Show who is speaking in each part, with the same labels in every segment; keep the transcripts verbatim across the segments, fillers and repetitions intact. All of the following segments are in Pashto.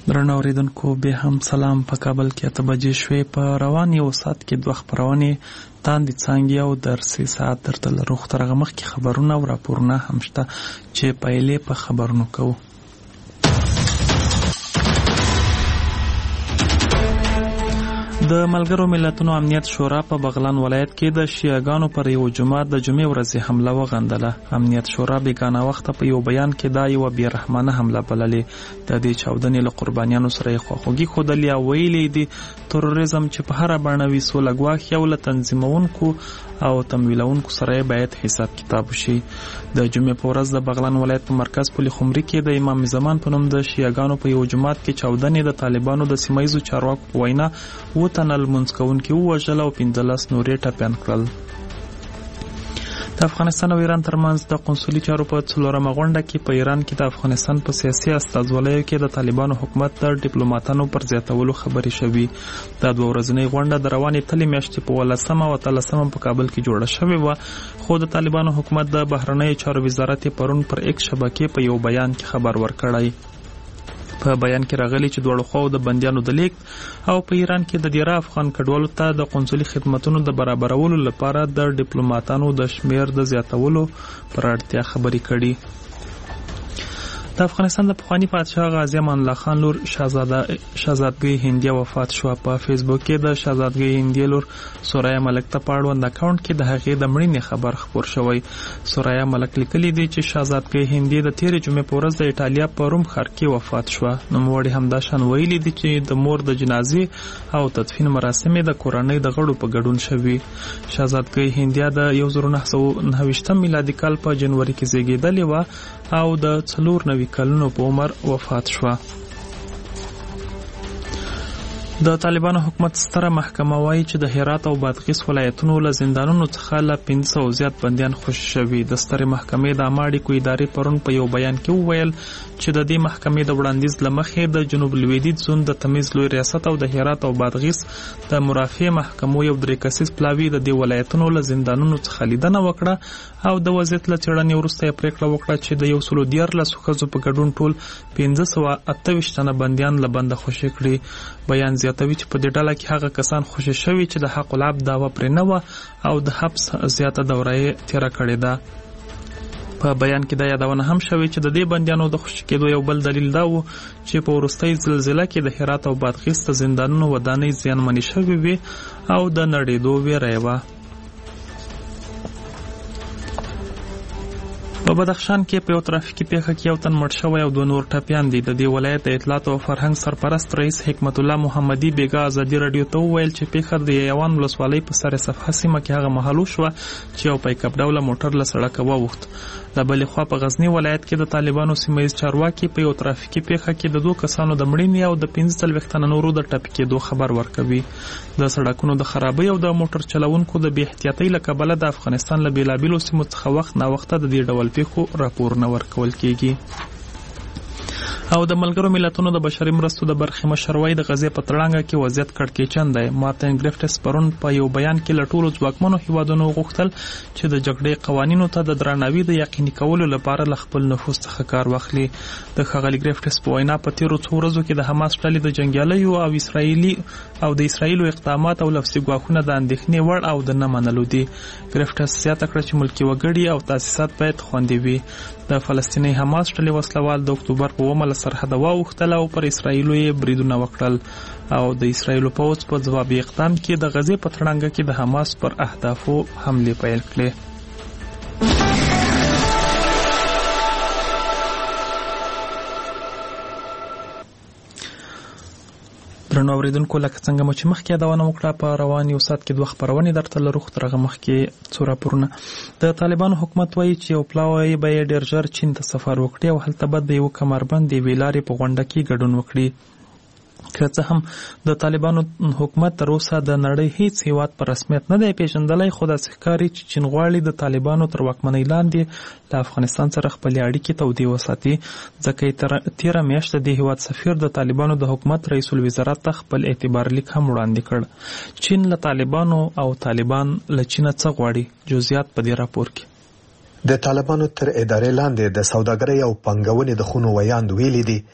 Speaker 1: درنو اوریدونکو به هم سلام. په کابل کې اته بجې شوې. په روان یو ساعت کې دوه خپرونې تاندې څانګې او درسي ساعت درته لرو. خو تر هغه مخکې خبرونه او راپورونه هم شته چې پیلې په خبرونو کوو. د ملګرو ملتونو امنیت شورا په بغلان ولایت کې د شیعاګانو پر یو جماعت د جمعې ورځې حمله وغندله. امنیت شورا بیګانه وخت په یو بیان کې دا یو بې رحمانه حمله بللې. د دې چاودنې له قربانیانو سره یې خواخوږي ښودلې او ویلي دي تروریزم چې په هره بڼه وي سوله ګواښي او له تنظیمونکو او تمویلونکو سره باید حساب کتاب وشي. د جمعې په ورځ د بغلان ولایت په مرکز پل خمري کې د امام زمان په نوم د شیعاګانو په یو جماعت کې چاودنې د طالبانو د سیمایي چارواکو په وینا و تنه لمونځ کوونکي ووژل او پنځلس نورې ټپیان کړل. د افغانستان او ایران ترمنځ د قونسلي چارو په څلورمه غونډه کې په ایران کې د افغانستان په سیاسي استازولیو کې د طالبانو حکومت د ډیپلوماټانو پر زیاتولو خبرې شوې. د دوه ورځنۍ غونډه د روانې تلې میاشتې په ولسمه او اتلسمه په کابل کې جوړه شوې وه، خو د طالبانو حکومت د بهرنیو چارو وزارت پرون پر ایکس شبکې په یو بیان کې خبر ورکړی. په بیان کې راغلی چې دواړو خواو د بندیانو د لیږد او په ایران کې د دیره افغان کډوالو ته د قونسلي خدمتونو د برابرولو لپاره د ډیپلوماټانو د شمیر د زیاتولو پر اړتیا خبرې کړي. د افغانستان د پخوانی پادشاه غازی امان الله خان لور شاهزاده شاهزادګۍ هندیه وفات شوه. په فیسبوک کې د شاهزادګۍ هندیه لور سوریا ملک ته په اړوند اکاونټ کې د هغې د مړینې خبر خپور شوی. سوریا ملک لیکلی دی چې شاهزادګۍ هندیه د تیرې جمعې په ورځ د ایټالیا په روم ښار کې وفات شوه. نوموړي همداشان ویلي دي چې د مور د جنازې او تدفین مراسم د کورنۍ د غړو په ګډون شوي. شاهزادګۍ هندیه د یو زر نهه سوه نهه ویشتم میلادي کال په جنوري کې زیږېدلې وه او د څلور نوي کلونو په عمر وفات شوه. د طالبانو حکومت ستره محکمه وایي چې د هرات او بادغیس ولایتونو له زندانونو څخه له پنځه سوه زیات بندیان خوشي شوي. د سترې محکمې د عامه اړیکو ادارې پرون په یو بیان کې وویل چې د دې محکمې د وړاندیز له مخې د جنوب لویدیځ زون د تمیز لوی ریاست او د هرات او بادغیس د مرافع محکمو یو درې کسیز پلاوي د دې ولایتونو له زندانونو څخه لیدنه وکړه او د وضعیت له څېړنې وروسته یې پرېکړه وکړه چې د یو سلو دیارلسو ښځو په ګډون ټول پنځه سوه اته ویشت تنه بندیان له بنده خوشي کړي. بیان زیاتوي چې په دې ډله کې هغه کسان خوشي شوي چې د حق العب دعوه پرې نه وه او د حبس زیاته دوره یې تېره کړې ده. په بیان کې دا یادونه هم شوې چې د دې بندیانو د خوشي کېدو یو بل دلیل دا و چې په وروستۍ زلزله کې د هرات او بادغیس د زندانونو ودانۍ زیانمنې شوې وې او د نړېدو ویره یې وه. په بدخشان کې په یو ترافیکي پیښه کې یو تن مړ شوی او دوه نور ټپیان دي. د دې ولایت د اطلاعات او فرهنګ سرپرست رئیس حکمت الله محمدي بیګا ازادي رادیو ته وویل چې پیښه د یوان ولسوالۍ په سر صفحه سیمه کې هغه مهال وشوه چې یو پیک اپ ډوله موټر له سړکه واوښت. د بلې خوا په غزني ولایت کې د طالبانو سیمه ییز چارواکي په یو ترافیکي پیښه کې د دوه کسانو د مړینې او د پنځه څلوېښت تنه نورو د ټپي کېدو خبر ورکوي. د سړکونو د خرابۍ او د موټر چلوونکو د بې احتیاطۍ له کبله د افغانستان له بېلابېلو سیمو څخه وخت ناوخته د دې ډول پیښو راپورونه ورکول کېږي. او د ملګرو ملتونو د بشري مرستو د برخې مشر وایي د غزې په تړانګه کې وضعیت کړکېچن دی. مارتین ګریفټس پرون په یو بیان کې له ټولو ځواکمنو هیوادونو وغوښتل چې د جګړې قوانینو ته د درناوي د یقیني کولو لپاره له خپل نفوذ څخه کار واخلي. د ښاغلي ګریفټس په وینا په تیرو څو ورځو کې د حماس ډلې د جنګیالیو او اسرائیلي او د اسرائیلو اقدامات او لفظي ګواښونه د اندېښنې وړ او د نه منلو دي. ګریفټس زیاته کړه چې ملکي وګړي او تاسیسات باید خوندي وي. د فلسطیني حماس ډلې وسلوال د اکتوبر په اوومه له سرحده واوښتل او پر اسرائیلو یې بریدونه وکړل او د اسرائیلو پوځ په ځوابي اقدام کې د غزې په تړانګه کې د حماس پر اهدافو حملې پیل کړې. درنو اوریدونکو، لکه څنګه مو چې مخکې یادونه وکړه په روان یو ساعت کې دوه خپرونې درته لرو، خو تر هغه مخکې څو راپورونه. د طالبانو حکومت وایي چې یو پلاوی به یې ډېر ژر چین ته سفر وکړي او هلته به د یو کمربند د یوې لارې په غونډه کې ګډون وکړي. که څه هم د طالبانو حکومت تر اوسه د نړۍ هیڅ هیواد په رسمیت نه دی پیژندلی، خو داسې ښکاري چې چین غواړي د طالبانو تر واکمنۍ لاندې له افغانستان سره خپلې اړیکې تودې وساتي، ځکه یې تېره میاشت د دې هیواد سفیر د طالبانو د حکومت رئیس الوزرا ته خپل اعتبار لیک هم وړاندې کړ. چین له طالبانو او طالبان له چینه څه غواړي؟ جزئیات په دې راپور کې.
Speaker 2: د طالبانو تر ادارې لاندې د سوداګرۍ او پانګونې د خونو ویاند ویلي دي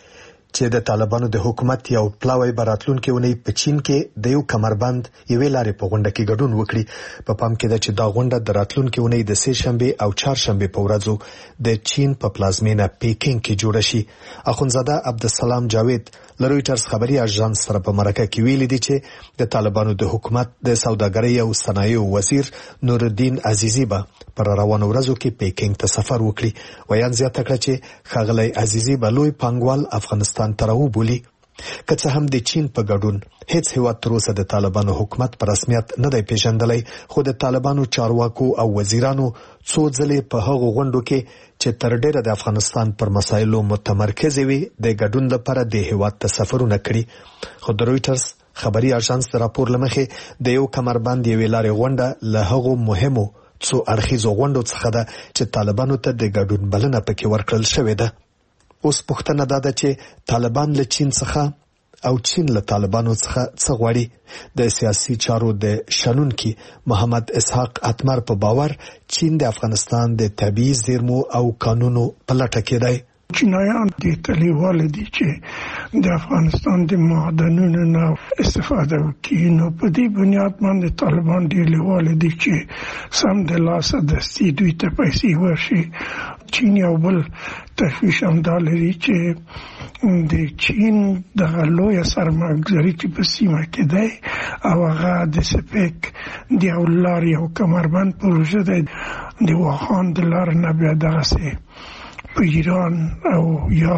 Speaker 2: چې د طالبانو د حکومت یو پلاوی براتلونکو ونی په چین کې د یو کمربند یوې لارې په غونډه کې ګډون وکړي. په پام کې ده چې دا غونډه د راتلونکو ونی د سه شنبه او چهارشنبه په ورځو د چین په پلازمینه پیکینګ کې جوړ شي. اخونزاده عبدالسلام جاوید له رويټرز خبري اژانس سره په مرکه کې ویلي دي چې د طالبانو د حکومت د سوداګرۍ او صنایعو وزیر نور الدین عزیزی به پر روانو ورځو کې پیکینګ ته سفر وکړي. ویان زیاته کړه چې ښاغلی عزیزی به لوی پانګوال افغانستان ته راوبولي. که څه هم د چین په ګډون هیڅ هیواد تر اوسه د طالبانو حکومت په رسمیت نه دی پیژندلی، خو د طالبانو چارواکو او وزیرانو څو ځلې په هغو غونډو کې چې تر ډیره د افغانستان پر مسایلو متمرکز وي د ګډون لپاره د هیواد ته سفرونه کړي. خو د رويټرز خبري اژانس د راپور لمخې د یو کمربند یوې لارې غونډه له هغو مهمو څو اړخیزو غونډو څخه ده چې طالبانو ته د ګډون بلنه پکې ورکړل شوې ده. اوس پوښتنه دا ده چې طالبان له چین څخه او چین له طالبانو څخه څه غواړي. د سیاسي چارو د شنونکي محمد اسحاق اتمر په باور چین د افغانستان د طبيعي زیرمو او قانونو په لټه کې دی.
Speaker 3: چینایان د تلیوال دي چې د افغانستان د معدنونو نه استفاده وکړي، نو په دې بنیاد باندې طالبان د لیوال دي چې سم د لاسه دستي دوی ته پیسې ورشي. چین یو بل تشویش هم دا لري چې د چین د لوی سرمایه‌ګذاري چې په سیمه کې دی او هغه د سپیک د یو لارې او کمربند پروژه دی د واخان د لار نه بیا دغسې په ایران او یا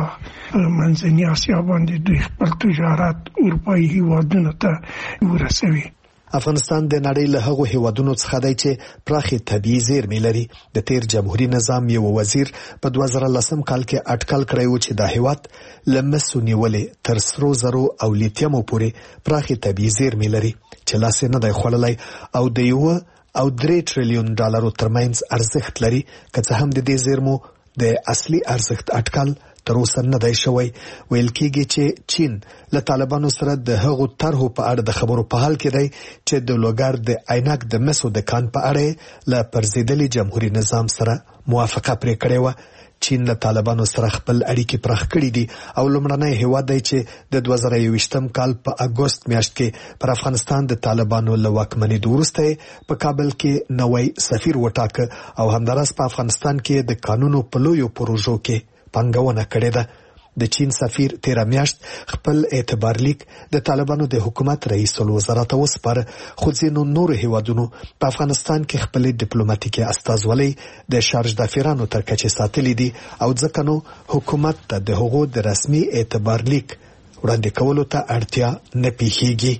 Speaker 3: منځنۍ اسیا باندې دوی خپل تجارت اروپایي هیوادونو ته ورسوي.
Speaker 2: افغانستان د نړۍ له هغو هیوادونو څخه دی چې پراخې طبیعي زیرمې لري. د تیر جمهوریت نظام یو وزیر په دوه زره لسم کال کې اټکل کړی و چې دا هیواد له مسو نیولې تر سرو زرو او لیتیمو پورې پراخې طبیعي زیرمې لري چې لاس نه دی خوړلی او د یو او درې ټریلیون ډالرو ترمنځ ارزښت لري. که څه هم د دې زیرمو د اصلي ارزښت اټکل تر اوسه نه دی شوی. ویل کېږي چې چین له طالبانو سره د هغو طرحو په اړه د خبرو په حال کې دی چې د لوګر د عینک د مسو د کان په اړه له پرځېدلي جمهوریت نظام سره موافقه پرې کړې وه. چین له طالبانو سره خپل اړیکې پراخ کړي دي او لومړنی هیواد دی چې د دوه زره یوویشتم کال په اګوست میاشت کې پر افغانستان د طالبانو له واکمنېدو وروسته په کابل کې نوی سفیر وټاکه او همداراز په افغانستان کې د قانونو په لویو پروژو کې پانګونه کړې ده. د چین سفیر تیره میاشت خپل اعتبار لیک د طالبانو د حکومت رئیس الوزرا ته وسپاره، خو ځینو نورو هیوادونو په افغانستان کې خپل ډیپلوماټیکي استازولۍ د شارج دافیرانو تر کچې ساتلې دي او ځکه نو حکومت ته د هغو د رسمي اعتبار لیک وړاندې کولو ته اړتیا نه پیښیږي.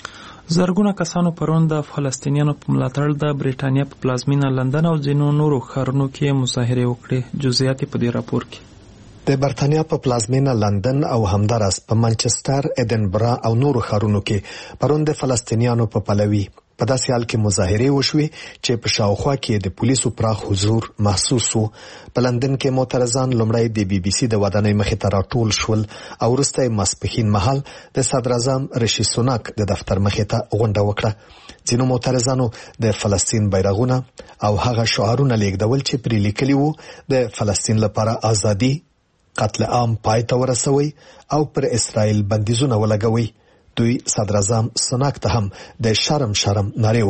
Speaker 1: زرګونه کسانو پرون د فلسطینیانو په ملاتړ د بریټانیا په پلازمینه لندن او ځینو نورو ښارونو کې مظاهرې وکړې. جزئیات په دې راپور کې.
Speaker 2: د برتانیا په پلازمینه لندن او همداراز په منچستر، ایدنبرا او نورو ښارونو کې پرون د فلسطینیانو په پلوي په داسې حال کې مظاهرې وشوې چې په شاوخوا کې د پولیسو پراخ حضور محسوس و. په لندن کې معترضان لومړی د بي بي سي د ودانۍ مخې ته راټول شول او وروسته ماسپښین مهال د صدر اعظم ریشي سوناک د دفتر مخې ته غونډه وکړه. ځینو معترضانو د فلسطین بیرغونه او هغه شعارونه لیږدول چې پرې لیکلي وو د فلسطین لپاره ازادي، قتل عام پای ته ورسوي او پر اسرائیل بندیزونه ولګوي. دوی صدر اعظم سوناک ته هم د شرم شرم نارې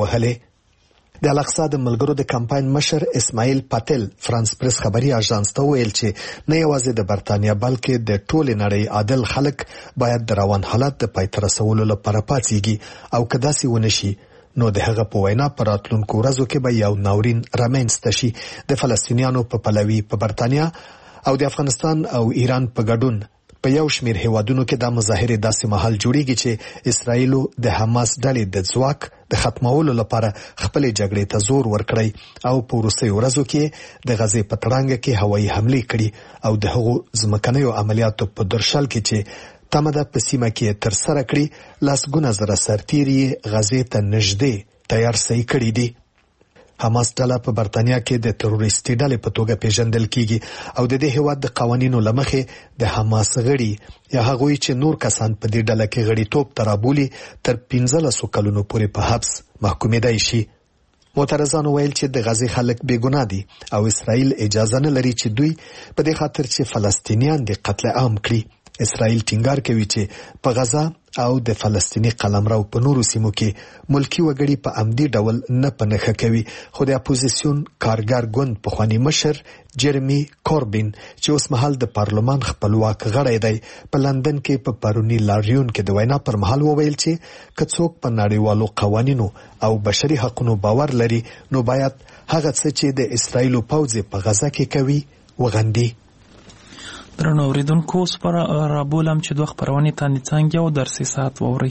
Speaker 2: وهلې. د الاقصا د ملګرو د کمپاین مشر اسماعیل پاتل فرانس پریس خبري اژانس ته ویل چې نه یوازې د برتانیا بلکې د ټولې نړۍ عادل خلک باید د روان حالت د پای ته رسولو لپاره پاڅیږي او که داسې ونه شي نو د هغه په وینا پر راتلونکو ورځو کې به یو ناورین رامنځته شي. د فلسطینیانو په پلوي په برتانیا او د افغانستان او ایران په ګډون په یو شمیر هیوادونو کې د مظاهرې داسې مهال جوړیږي چې اسرائیل د حماس ډلې د ځواک د ختمولو لپاره خپل جګړې ته زور ورکړي او په وروستیو ورځو کې د غزې په تړانګه کې هوایي حملې کړي او د هغو ځمکنیو عملیاتو په درشل کې چې تمه ده په سیمه کې تر سره کړي لسګونه زره سرتیري غزې ته نږدې تیار صحیح کړي دي. حماس ډله په برتانیا کې د تروریستي ډلې په توګه پیژندل کیږي او د دې هیواد د قوانینو لمخې د حماس غړي یا هغوی چې نور کسان په دې ډله کې غړیتوب ترابولي تر پنځلسو کلونو پورې په حبس محکومېدای شي. معترضان ویل چې د غزې خلک بې ګناه دي او اسرائیل اجازه نه لري چې دوی په دې خاطر چې فلسطینیان د قتل عام کړي اسرائیل ټینګار کوي چې په غزا او د فلسطینی قلمرو په نورو سیمو کې ملکی وګړي په عمدي ډول نه پنهخه کوي. خو د اپوزیسیون کارګر ګوند په خواني مشر جرمی کوربین چې اوس مهال د پارلمان خپلواک غړی دی په لندن کې په پرونی لاریون کې د وینا پر مهال وویل چې کڅوک په نړیوالو قوانینو او بشري حقوقو باور لري نو باید هغه څه چې د اسرائیل پوځ په غزا کې کوي وغندي.
Speaker 1: درنو اوریدونکو اوس پر رابولم چې دوه خبرونه تاندې څنګه او درسي ساعت ووري.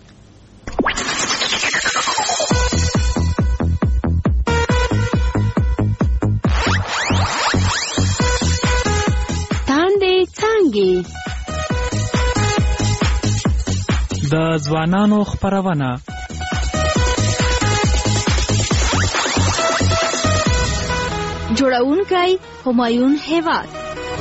Speaker 4: تاندې څنګه
Speaker 1: د ځوانانو خبرونه
Speaker 4: جوړونکي همایون هیواد.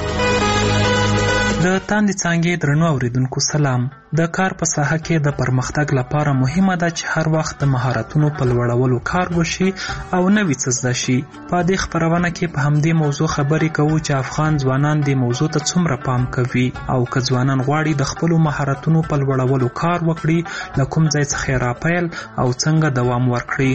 Speaker 1: د تاندې څنګه درنو اوریدونکو سلام. د کار په ساحه کې د پرمختګ لپاره مهمه ده چې هر وخت د مهارتونو په لوړولو کار وشي او نوې څه زده شي. په دې خبرونه کې په همدې موضوع خبرې کوو چې افغان ځوانان د موضوع ته څومره پام کوي او که ځوانان غواړي د خپل مهارتونو په لوړولو کار وکړي له کوم ځای څخه راپیل او څنګه دوام ورکړي.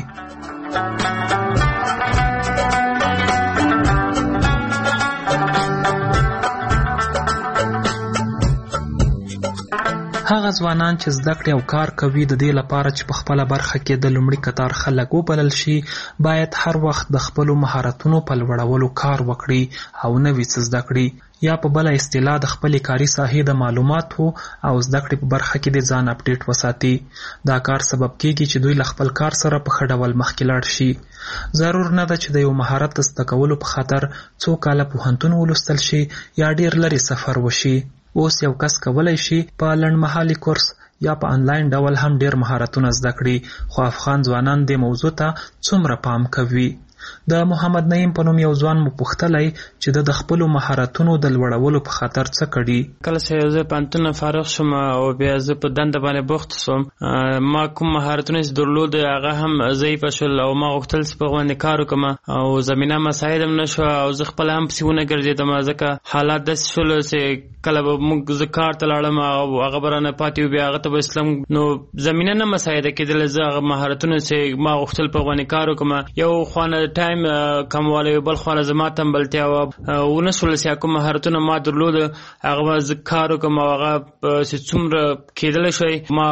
Speaker 1: هغه ځوانان چې زده کړې او کار کوي د دې لپاره چې په خپله برخه کې د لومړي کتار خلک وبلل شي باید هر وخت د خپلو مهارتونو په لوړولو کار وکړي او نوې څه زده کړي یا په بله اصطلاح د خپلې کاري ساحې د معلوماتو او زده کړې په برخه کې د ځان اپډیټ وساتي. دا کار سبب کیږي چې دوی له خپل کار سره په ښه ډول مخکې لاړ شي. ضرور نه ده چې د یو مهارت د زده کولو په خاطر څو کاله پوهنتون ولوستل شي یا ډیر لرې سفر وشي. اوس یو کس کولی شي په لنډمهالي کورس یا په انلاین ډول هم ډیر مهارتونه زده کړي. خو افغان ځوانان دې موضوع ته څومره پام کوي؟ د محمد نعیم په نوم یو ځوان مو پوښتلی چې د خپلو مهارتونو د لوړولو په خاطر څه کړي.
Speaker 5: کله چې زه پوهنتون نه فارغ شوم او بیا زه په دنده باندې بوخت شوم ما کوم مهارتونه چې درلود هغه هم ضعیفه شول او ما غوښتل چې په باندې کار وکړم او زمینه مساعد هم نه شوه او زه خپله هم پسې ونه ګرځېدم ځکه حالات داسې شول چې کله به موږ زه کار ته لاړم او هغه به رانه پاتې و بیا هغه ته به اسلم نو زمینه نه مساعده کېدله. زه هغه مهارتونه چې ما غوښتل په باندې کار وکړم یو خوانه ټایم کموالی بل خواله زما تنبلتیا ونه شوله چې کوم مهارتونه ما درلود هغه به زه کار وکړم او هغه چې څومره کېدلی شوی ما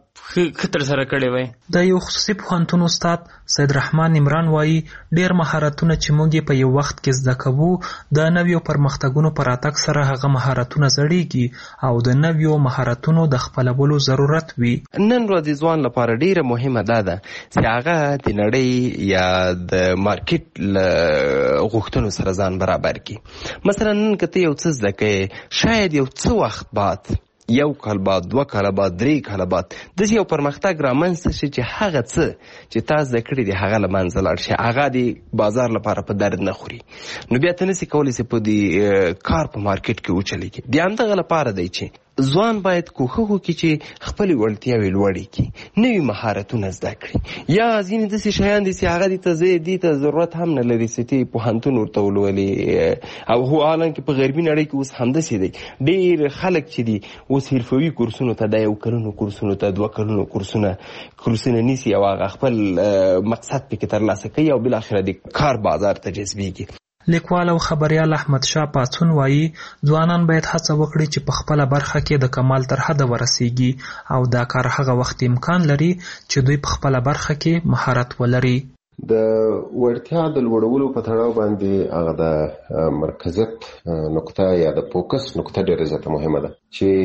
Speaker 5: خطر سره کړی وای.
Speaker 1: د یو خصوصي پوهنتون استاد سید رحمان عمران وایي ډیر مهارتونه چې موږ په یو وخت کې زده کوو د نویو پرمختګونو په راتګ سره هغه مهارتونه زړیږي او د نویو مهارتونو د خپلولو ضرورت وي.
Speaker 6: نن ورځې ځوان لپاره ډیره مهمه ده ده چې هغه د نړۍ یا د مارکیټ له غوښتنو سره ځان برابر کړي. مثلا نن که ته یو څه زده کوې شاید یو څه وخت بعد یو کال بعد دوه کاله بعد درې کاله بعد داسې یو پرمختګ رامنځته شي چې هغه څه چې تا زده کړي دي هغه له منځه لاړ شي هغه د بازار لپاره په درد نه خوري نو بیا ته نسې کولی چې په دې کار په مارکیټ کې وچلېږي. د همدغه لپاره دی چې ځوان باید کوښښ وکړي چې خپلې وړتیاوې لوړې کړي نوي مهارتونه زده کړي یا ځینې داسې شیان دي چې هغه دې ته زه دې ته ضرورت هم نه لري چې ته پوهنتون ورته ولولې او هو حالانکې په غربي نړۍ کې اوس همداسې دی. ډېر خلک چې دي اوس حرفوي کورسونو ته د یو کلونو کورسونو ته دوه کلونو کورسونه کورسونه نیسي او هغه خپل مقصد پکې ترلاسه کوي او بالاخره د کار بازار ته جذبېږي.
Speaker 1: لیکوال او خبریال احمد شاه پاڅون وایي ځوانان باید هڅه وکړي چې په خپله برخه کې د کمال تر حده ورسیږي او دا کار هغه وخت امکان لري چې دوی په خپله برخه کې مهارت ولري.
Speaker 7: د وړتیا د لوړولو په تړاو باندې هغه د مرکزیت نقطه یا د فوکس نقطه ډېره زیاته مهمه ده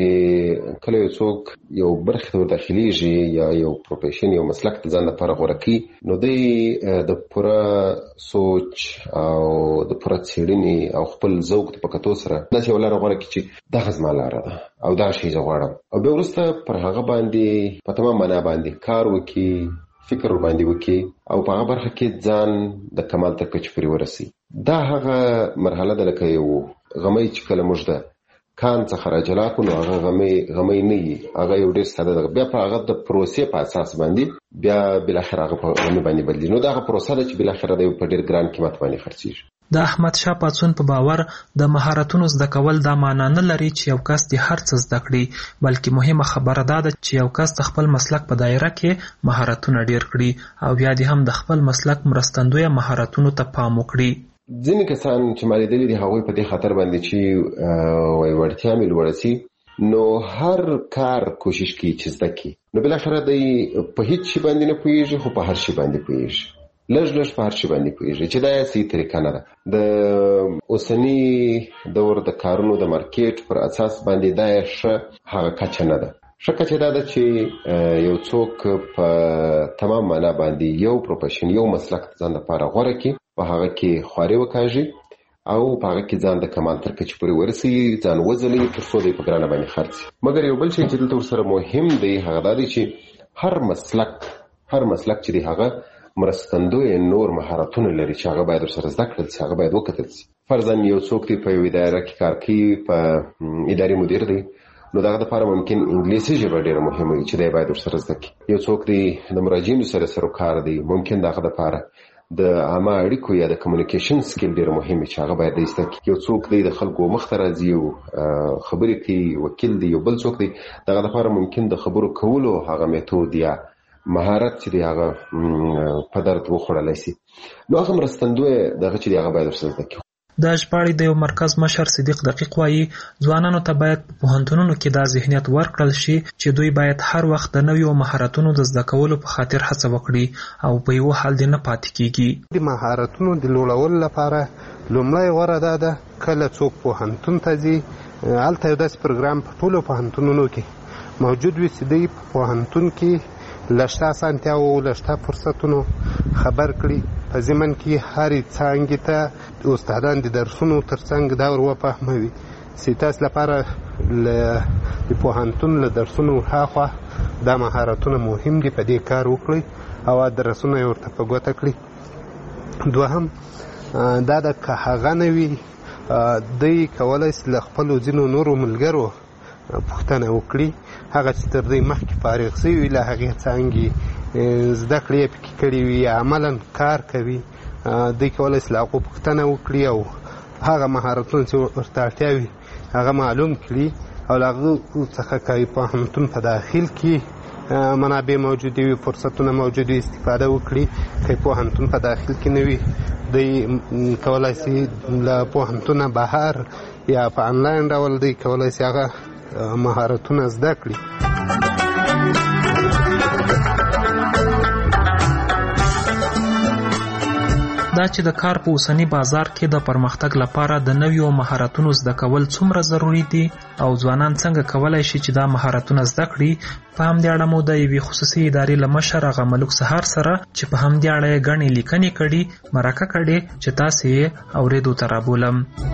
Speaker 7: چې کله یو څوک یو برخې ته وداخلیږي یا یو پروفیشن یو مسلک د ځان لپاره غوره کړي نو دی د پوره سوچ او د پوره څېړنې او خپل ذوق ته په کتو سره داسې یو لاره غوره کړي چې دغه زما لاره ده او دا شی زه غواړم او بیا وروسته پر هغه باندې په تمام معنا باندې کار وکړي فکر باندې وکړي او په هغه برخه کې ځان د کمال تر کچې پورې ورسي. دا هغه مرحله ده لکه یو غمی چې کله موږ ده کان څخه راجلا کو نو هغه غمې غمې نه وي، هغه یو ډېر ساده ده. بیا په هغه د پروسې په اساس باندې بیا بالاخره هغه په غمې باندې بدلي. نو دا هغه پروسه ده چې بالاخره د په ډېر ګران قیمت باندې خرڅېږي.
Speaker 1: د احمد شاه پاڅون په باور د مهارتونو زده کول دا معنا نه لري چې یو کس د هر څه زده کړي، بلکې مهمه خبره دا ده چې یو کس د خپل مسلک په دایره کې مهارتونه ډېر کړي او بیا دې هم د خپل مسلک مرستندویه مهارتونو ته پام وکړي.
Speaker 7: ځینې کسان چې ما لیدلي دي هغوی په دې خاطر باندې چې وایي وړتیا مې لوړه سي، نو هر کار کوشش کوي چې زده کړي. نو بالاخره دی په هیڅ شي باندې نه پوهېږي، خو په هر شي باندې پوهېږي، لږ لږ په هر شي باندې پوهېږي، چې دا یې صحیح طریقه نه ده. د اوسني دور د کارونو د مارکیټ پر اساس باندې دا یې ښه هغه کچه نه ده. ښه کچه دا ده چې یو څوک په تمام معنا باندې یو پروفیشن یو مسلک ځان لپاره غوره کړي، په هغه کې خواري وکاږي او په هغه کې ځان د کمال تر کچې پورې ورسوي، ځان وځلوي تر څو دی په ګرانه باندې خرڅي. مګر یو بل شی چې دلته ورسره مهم دی هغه دا دی چې هر مسلک هر مسلک چې دی هغه مرستندوی نور مهارتونه لري چې هغه باید ورسره زده کړل سي، هغه باید وکتل سي. فرضاً یو څوک دی په یوه اداره کې کار کوي، په اداري مدیر دی، نو دغه لپاره ممکن انګلیسي ژبه ډېره مهمه وي چې دی باید ورسره زده کړي. یو څوک دی د مراجعینو سره سروکار دی، ممکن دغه لپاره د عامه اړیکو یا د کمیونیکیشن سکیل ډېر مهم چې هغه باید زده کړي. یو څوک دی د خلکو مخ ته راځي او خبرې کوي، وکیل دی. یو بل څوک دی دغه لپاره ممکن د خبرو کولو هغه میتود یا مهارت چې دی هغه په درد وخوړلی سي. نو هغه مرستندوی دغه چې دی هغه باید ورسره زده کړي.
Speaker 1: د ژباړې د یو مرکز مشر صدیق دقیق وایي ځوانانو ته باید په پوهنتونونو کې دا ذهنیت ورکړل شي چې دوی باید هر وخت د نویو مهارتونو د زده کولو په خاطر هڅه وکړي او په یو حال دې نه پاتې کیږي.
Speaker 8: د مهارتونو د لوړولو لپاره لومړی غوره دا ده کله څوک پوهنتون ته ځي، هلته یو داسې پروګرام په ټولو پوهنتونونو کې موجود وي چې دوی په پوهنتون کې له شته اسانتیاوو له شته فرصتونو خبر کړي، په ضمن کې هرې څانګې ته استادان د درسونو تر څنګ دا ور وفهموي چې تاسو لپاره د پوهنتون له درسونو هاخوا دا مهارتونه مهم دي، په دې کار وکړئ او درسونه یې ورته په ګوته کړي. دوهم دا ده که هغه نه وي دوی کولی شي له خپلو ځینو نورو ملګرو پوښتنه وکړي، هغه چې تر دوی مخکې فارغ شوي وي له هغې څانګې زده کړې یې پکې کړي وي یا عملا کار کوي، دوی کولی شي له هغو پوښتنه وکړي او هغه مهارتونه چې ورته اړتیا وي هغه معلوم کړي او له هغو څخه که پوهنتون په داخل کې منابع موجودې وي، فرصتونه موجود وي، استفاده وکړي. که پوهنتون په داخل کې نه وي دوی کولی شي له پوهنتونه بهر یا په انلاین ډول دوی کولی شي هغه مهارتونه زده کړي.
Speaker 1: دا چې د کار په اوسنی بازار کې د پرمختګ لپاره د نویو مهارتونو زده کول څومره ضروری دي او ځوانان څنګه کولای شي چې دا مهارتونه زده کړي، په همدې اړه مو د یوې خصوصي ادارې له مشر هغه ملک سهار سره چې په همدې اړه یې ګڼې لیکنې کړي مرکه کړې چې تاسې یې اورېدو ته رابولم.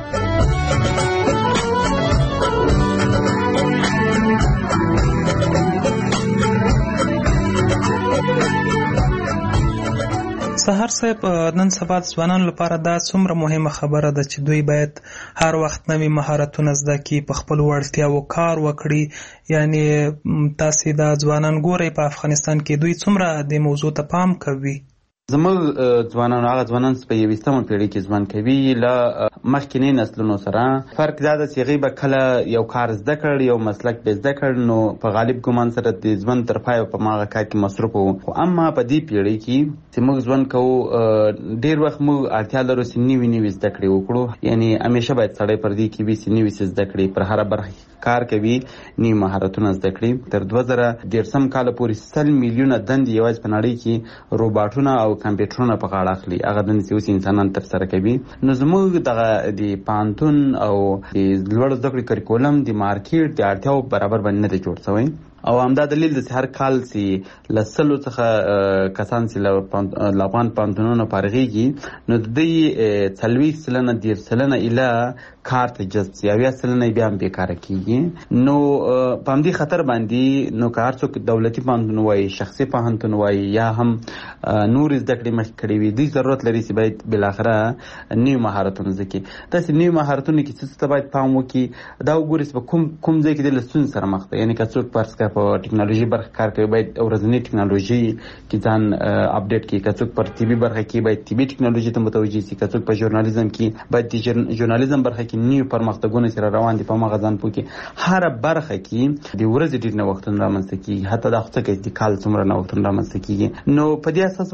Speaker 1: سهار صاحب، نن سبا ځوانانو لپاره دا څومره مهمه خبره ده چې دوی باید هر وخت نوي مهارتونه زده کړي، په خپلو وړتیاوو کار وکړي. یعنی تاسې دا ځوانان ګورئ په افغانستان کې دوی څومره دې موضوع ته پام کوي؟
Speaker 9: زموږ ځوانان هغه ځوانان چې په یویشتمه پیړۍ کې ژوند کوي له مخکینی نسلونو سره فرق دا ده چې هغوی به کله یو کار زده کړ، یو مسلک به زده کړ، نو په غالب ګمان سره د ژوند تر پایه په هغه کار کې مصروف وو. خو اما په دې پیړۍ کې چې موږ ژوند کوو ډېر وخت موږ اړتیا لرو چې نوي نوي زده کړې وکړو. یعنی همیشه باید سړی پر دې کې وي چې نوي څه زده کړي، پر هره برخه کار کوي، نوي مهارتونه زده کړي. تر دوه زره دېرشم کاله پورې سل میلیونه دندې یوازې په نړۍ کې روباټونه او کمپیوټرونه په غاړه اخلي، هغه دندې چې اوس انسانان ترسره کوي. نو زموږ دغه د پوهنتون او د لوړو زده کړې کریکولم د مارکیټ د اړتیاو برابر باندې نه دی جوړ شوی او همدا دلیل د هر کال سي لسلو څخه کسان سي له افغان پوهنتونونو فارغېږي نو د دې څلوېښت سلنه دېرش سلنه ایله کار ته جذب سي اویا سلنه بیا هم بېکاره کېږي. نو په همدې خطر باندې نو که هر څوک دولتي پوهنتون وایي شخصي پوهنتون وایي یا هم نور زده کړې مخکې کړې وي دوی ضرورت لري چې باید بالاخره نوي مهارتونه زده کړي. داسې نوي مهارتونه کې څه ته باید پام وکړي دا وګورئ چې په کوم کوم ځای کې د له ستونزې سره مخ دی. یعنې که څوک فرض کړه په ټکنالوژي برخه کار کوي باید ورځنۍ ټکنالوژي کې ځان اپډیټ کړي. که څوک پر طبي برخه کې باید طبي ټکنالوژي ته متوجه شي. که څوک په ژورنالیزم کې باید د ژورنالیزم برخه کې نوي پرمختګونه سره روان دي په هغه ځان پوه کړي. هره برخه کې د ورځې ډېر نوښتونه رامنځته کېږي حتی دا خو څه کوي د کال څومره نوښتونه رامنځته کېږي. نو په دې اساس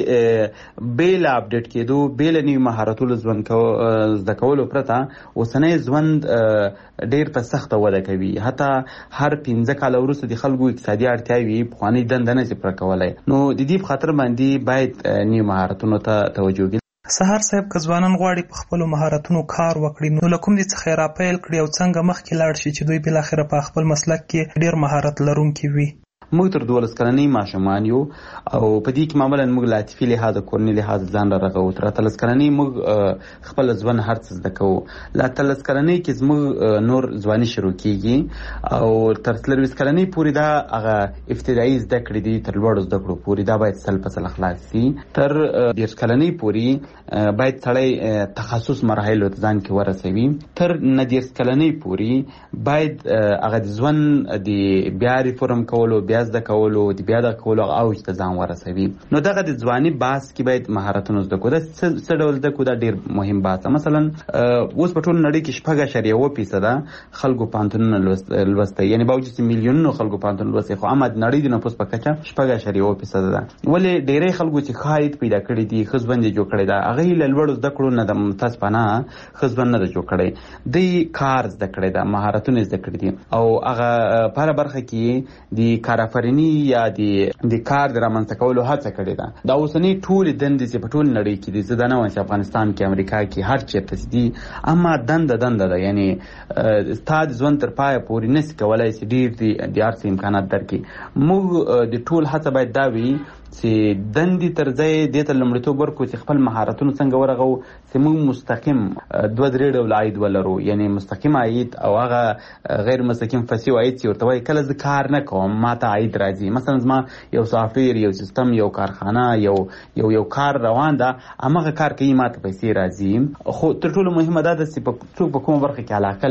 Speaker 9: باندې بې له اپډیټ کېدو بې له نوي مهارتونو ژوند زده کولو پرته اوسنی ژوند ډېر په سخته وده کوي. حتی هر پنځه کاله وروسته د خلکو اقتصادي اړتیاوې پخوانۍ دنده نه شي پوره کولی. نو د دې په خاطر باندې باید نوي مهارتونو ته توجه وکړي.
Speaker 1: سهار صاحب که ځوانان غواړي په خپلو مهارتونو کار وکړي نو له کوم دي څخه یې راپیل کړي او څنګه مخکې لاړ شي چې دوی بالاخره په خپل مسلک کې ډېر مهارت لرونکي وي؟
Speaker 9: موږ تر دولس کلنۍ ماشومان یو او په دې کې معمولا موږ له عاطفي لحاظه کورني لحاظه ځان را رغوو. تر اتلس کلنۍ موږ خپل ژوند هر څه زده کوو. له اتلس کلنۍ کې زموږ نور ځواني شروع کېږي او تر څلرویشت کلنۍ پورې دا هغه ابتدایي زده کړې دي تر لوړو زده کړو پورې دا باید سل په سل خلاص شي. تر دېرش کلنۍ پورې باید سړی تخصص مراحلو ته ځان کې ورسوي. تر نه دېرش کلنۍ پورې باید هغه د ژوند د بیا ریفورم کولو بیا زده کولو د بیا د کولو اوج ته ځان ورسوي. نو دغه د ځواني بحث کې باید مهارتونه زده کړو. دا څه ډول زده کړو دا ډېر مهم بحث ده. مثلا اوس په ټوله نړۍ کې شپږ اعشاریه اوه فیصده خلکو پوهنتونونه لوستی یعنې باوجود چې میلیونونو خلکو پوهنتون لوستی خو عامه د نړۍ د نفوس په کچه شپږ اعشاریه اوه فیصده ده. ولې ډېری خلکو چې ښه عاید پیدا کړي دي ښه ژوند یې جوړ کړی ده هغه یې له لوړو زده کړو نه د متاسفانه ښه ژوند نه ده جوړ کړی. دوی کار زده کړی ده مهارتونه زده کړي دي او هغه په هره برخه کې د کارآفریني یا د کار د رامنځته کولو هڅه کړې ده. دا اوسنۍ ټولې دندې چې په ټول نړۍ کې دي زه دا نه وایم چې افغانستان کې امریکا کې هر چېرته چې دي اما دنده دنده ده یعنې ستا د ژوند تر پایه پورې نسي کولی چې ډېر د هر څه امکانات درکړي. موږ د ټول هڅه باید دا وي چې دندې تر ځای دې ته لومړیتوب ورکړو چې خپل مهارتونه څنګه ورغو چې موږ مستقیم دوه درې ډوله عاید ولرو. یعنې مستقیم عاید او هغه غیر مستقیم فسیو عاید چې ورته وایي کله زه کار نه کوم ما ته عاید راځي. مثلا زما یو سافټویر یو سیستم یو کارخانه یو یو یو کار روان ده همغه کار کوي ما ته پیسې راځي. خو تر ټولو مهمه دا ده چې څوک په کومه برخه کې علاقه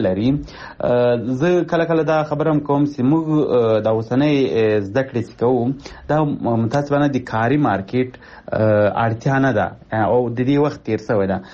Speaker 9: لري. زه کله کله دا خبره هم کوم چې موږ دا اوسنۍ زده کړې چې کوو دا متاسفانه د کاري مارکیټ اړتیا نه ده او د دې وخت تیر شوی ده.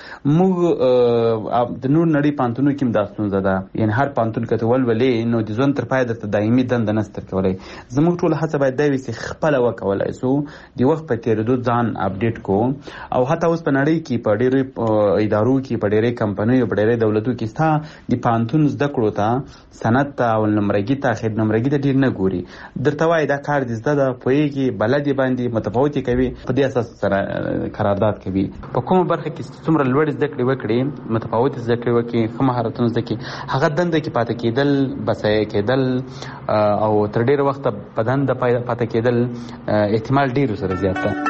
Speaker 9: موږ د نور نړۍ پوهنتونو کې هم دا ستونزه ده یعنې هر پوهنتون که ته ولولې نو د ژوند تر پایه درته دایمي دنده نشته درکولی. زموږ ټوله هڅه باید دا وي چې خپله وکولی سو د وخت په تېرېدو ځان اپډیټ کړو. او حتی اوس په نړۍ کې په ډېرو ادارو کې په ډېرې کمپنیو په ډېرې دولتو کې ستا د پوهنتون زده کړو ته سند ته اول نمرګي ته اخر نمرګي ته ډېر نه ګوري. درته وایي دا کار دې زده ده پوهېږي بلد یې باندې متفاوتې کوي په دې اساس سره قرارداد کوي. په کومه برخه کې څومره لوړې زده کړې وکړي متفاوتې زده کړې وکړي ښه مهارتونه زده کړي هغه دنده کې پاتې کېدل بسایه کېدل او تر ډېره وخته په دنده پاتې کېدل احتمال ډېر سره زیات ده.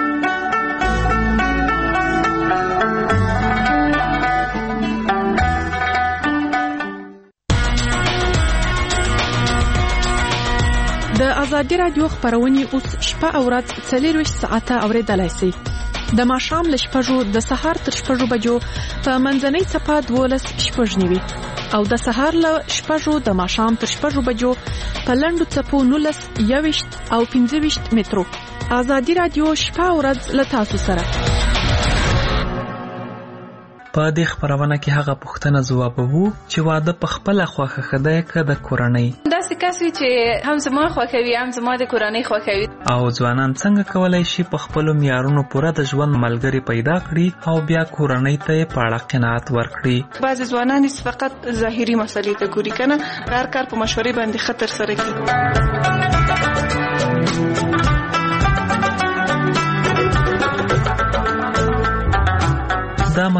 Speaker 10: د ازادي راډیو خبرونه اوس شپه او ورځ څلورویشت ساعته اوریدلای شئ. د ماښام له شپږو د سهار تر شپږو بجو په منځنۍ څپه دولس شپږ نیوي او د سهار له شپږو د ماښام تر شپږو بجو په لنډو څپو نولس یوویشت او پنځه ویشت مترو. ازادي راډیو شپه او ورځ له تاسو سره.
Speaker 1: په دې خبرونه کې هغه پوښتنه ځوابوو چې واده په خپله خوښه ښه دی که د کورنۍ.
Speaker 11: داسې کس وي چې هم زما خوښوي هم زما د کورنۍ خوښوي.
Speaker 1: او ځوانان څنګه کولی شي په خپلو معیارونو پوره د ژوند ملګري پیدا کړي او بیا کورنۍ ته یې په اړه قناعت ورکړي.
Speaker 12: بعضې ځوانان فقط ظاهري مسلې ته ګوري که نه هر کار په مشورې باندې ښه ترسره کړي.
Speaker 1: دا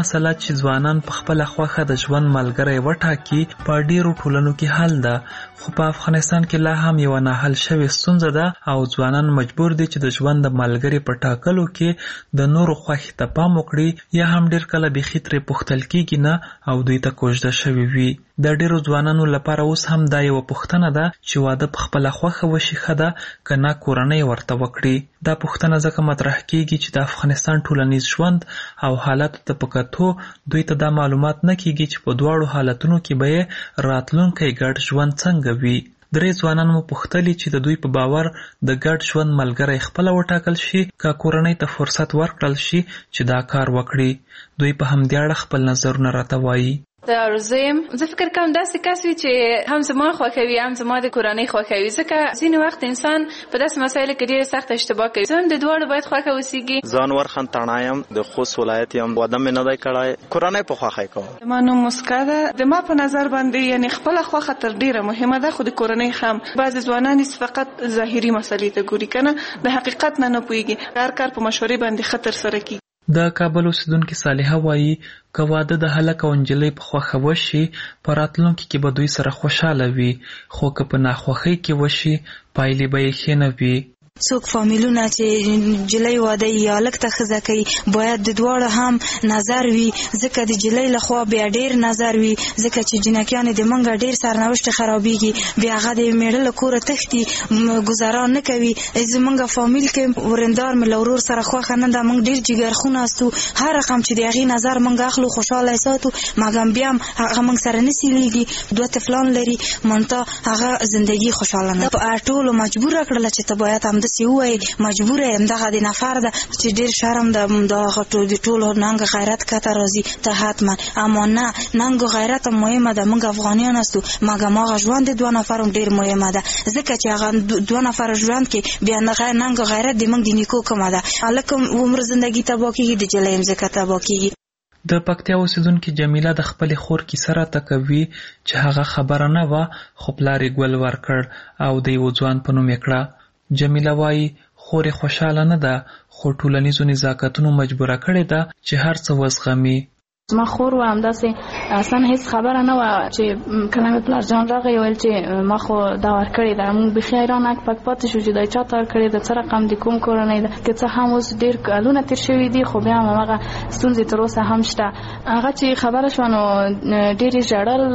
Speaker 1: مسله چې ځوانان په خپل خوخه د ژوند ملګری وټاکي په ډیرو ټولنو کې حل ده، خو په افغانستان کې لا هم یو نه حل شوی ستونزه ده او ځوانان مجبور دي چې د ژوند د ملګری په ټاکلو کې د نورو خوښې ته پام وکړي، یا هم ډیر کله بېخي ترې پوښتل کېږي نه او دوی ته کوژده شوي وي. د ډیرو ځوانانو لپاره اوس هم دا یوه پوښتنه ده چې واده په خپله خوښه وشي ښه ده که نه کورنۍ ورته وکړي. دا پوښتنه ځکه مطرح کېږي چې د افغانستان ټولنیز ژوند او حالاتو ته په کتو دوی ته دا معلومات نه کېږي چې په دواړو حالتونو کې به یې راتلونکی ګډ ژوند څنګه وي. درې ځوانان مو پوښتلي چې د دوی په باور د ګډ ژوند ملګری خپله وټاکل شي که کورنۍ ته فرصت ورکړل شي چې دا کار وکړي. دوی په همدې اړه خپل نظرونه راته وایي.
Speaker 11: د ارزویم زه فکر کوم داسې کس وي چې هم زما خوښوي هم زما د کورنۍ خوښوي، ځکه ځینې وخت انسان په داسې مسایلو کې ډېره سخته اشتباه کوي. زه هم د دواړو باید خوښه اوسېږي.
Speaker 13: زه انور خان تاڼا یم، د خوست ولایت یم. واده مې نه دی کړی، کورنۍ په خوښۍ کوم.
Speaker 12: زما نوم مسکا ده. د ما په نظر باندې یعنې خپله خوښه تر ډېره مهمه ده، خو د کورنۍ هم. بعضې ځوانان فقط ظاهري مسلې ته ګوري که نه، د حقیقت نه نه پوهېږي. هر کار په مشورې باندې ښه ترسره کېږي.
Speaker 1: د کابل اوسیدونکي صالحه وایي که واده د هلک او نجلۍ په خوښه وشي په راتلونکي کې به دوی سره خوشحاله وي، خو که په ناخوښۍ کې وشي پایلې به یې ښې نه وي.
Speaker 14: څوک فامیلونه چې نجلۍ واده یا هلک ته ښځه کوي باید د دواړو هم نظر وي، ځکه د نجلۍ لخوا بیا ډېر نظر وي، ځکه چې جنکیانې د منګه ډېر سرنوشت خرابېږي، بیا هغه د میړه له کوره تښتي، ګزاران نه کوي. زمونږ فامیل کې ورندار مې له ورور سره خوښه نه ده، موږ ډېر جګرخونه استو، هر رقم چې د هغې نظر موږ اخلو خوشحاله یې ساتو، مګم بیا هم هغه موږ سره نه سیلیږي. دوه طفلان لري، منتها هغه زندګي خوشحاله نه. ټولو مجبوره کړله چې ته باید هم داسې ووایي، مجبوره یم دغه د نفر ده چې ډېر شرم ده دغه د ټولو ننګ غیرت کته راځي ته حتما. اما نه، ننګ غیرت هم مهمه ده، موږ افغانیان استو، مګم هغه ژوند د دوه نفرو ډېر مهمه ده، ځکه چې هغه دوه نفر ژوند کې بیا ننګ غیرت د موږ د نیکو کمه ده. هلک عمر زندګي تباه کېږي، د نجلۍ هم ځکه تباه کېږي.
Speaker 1: د پکتیا اوسیدونکي جمیله د خپلې خور کیسه راته کوي چې هغه خبره نه وه خو پلار یې ګل ورکړ او د یوه ځوان په نوم یې کړه. جمیله وایي خور یې خوشحاله نه ده خو ټولنیزو نزاکتونو مجبوره کړې ده چې هر څه وزغمي.
Speaker 15: زما خور و همداسې اصلا هیڅ خبره نه وه چې کله مې پلار جان راغی ویل چې ما خو دا ورکړې ده. موږ بیخي حیران اک پک پاتې شو چې دا چا ته ورکړې ده، څه رقم د کوم کورنۍ ده. که څه هم اوس ډېر کلونه تېر شوي دي خو بیا هم هماغه ستونزې تر اوسه هم شته. هغه چې خبره شوه نو ډېر یې ژړل،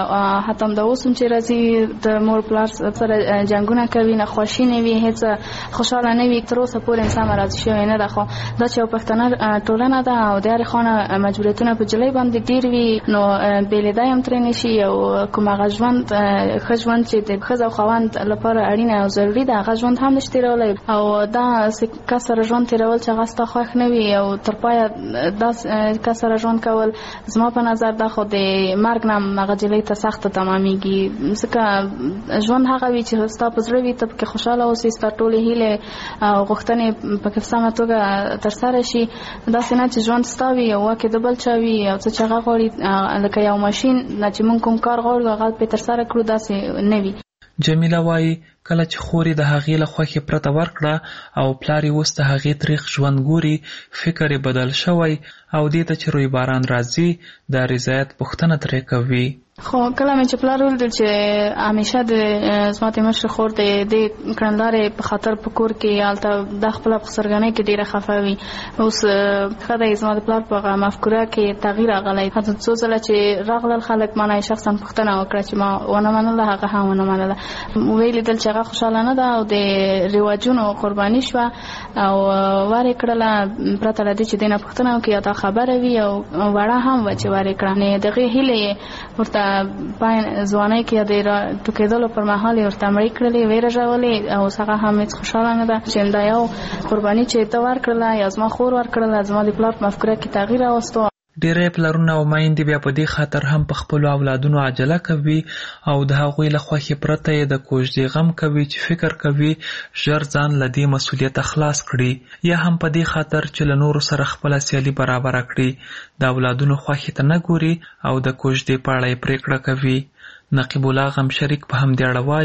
Speaker 15: حتی همدا اوس هم چې راځي د مور پلار سره جنګونه کوي، ناخوښي نه وي، هېڅ خوشحاله نه وي، تر اوسه پورې انسان راضي شوی نه ده. خو دا چې یو پښتنه ټولنه ده او د هرې خوا نه مجبوریتونه په جلۍ باندې ډېر وي، نو بېلېدا هم ترې نه شي. او کوم هغه ژوند ښه ژوند چې د ښځه او خاوند لپاره اړینه او ضروري ده هغه ژوند هم نشي تېرولی. او دا کس سره ژوند تېرول چې هغه ستا خوښ نه وي او تر پایه دا کس سره ژوند کول زما په نظر دا خو د مرګ نه هم هغه جلۍ ته سخته تمامېږي، ځکه ژوند هغه وي چې ستا په زړه وي، ته پکې خوشحاله اوسې، ستا ټولې هیلې او غوښتنې پکې په سمه توګه ترسره شي. داسې نه چې ژوند ستا وي او واکې د بل چا وي او څه چې هغه غواړي لکه یو ماشین نه چې موږ کوم کار غواړو هغه پرې ترسره کړو، داسې نه وي.
Speaker 1: جمیله وایي کله چې خور یې د هغې له خوښې پرته ورکړه او پلار یې اوس د هغې تریخ ژوند ګوري، فکر یې بدل شوی او دې ته چې روی باران راځي د رضایت پوښتنه ترې کوي.
Speaker 15: خو کله مې چې پلار ولیدل چې همیشه د زما د مشرې خور د دې کړندارې په خاطر په کور کې هلته دا خپله په څرګنۍ کې ډېره خفه وي. اوس ښه دی زما د پلار په هغه مفکوره کې تغییر راغلی. حتی څو ځله چې راغلل خلک ما نه شخصا پوښتنه وکړه چې ما ونه منله، هغه هم ونه منله. ویې لیدل چې هغه خوشحاله نه ده او د رواجونو قرباني شوه او ور یې کړله پرته له دې چې دې نه پوښتنه وکړي یا دا خبره وي او وړه هم وه چې ور یې کړه. د هغې هیلې یې ورته پای ځوانۍ کې د ټوکېدلو پر مهال یې ورته مړې کړلې، ویې رژولې او اوس هغه هم هېڅ خوشحاله نه ده چې دا یو قرباني چې ته ورکړله یا زما خور ورکړله زما د پلار په مفکوره کې تغییر راوستو.
Speaker 1: ډېری پلرونه او میندې بیا په دې خاطر هم په خپلو اولادونو عجله کوي او د هغوی له خوښې پرته یې د کوژدې غم کوي چې فکر کوي ژر ځان له دې مسؤلیته خلاص کړي، یا هم په دې خاطر چې له نورو سره خپله سیالي برابره کړي. د اولادونو خوښې ته نه ګوري او د کوژدې په اړه یې پرېکړه کوي. نقیب الله غم شریک په همدې اړه وایي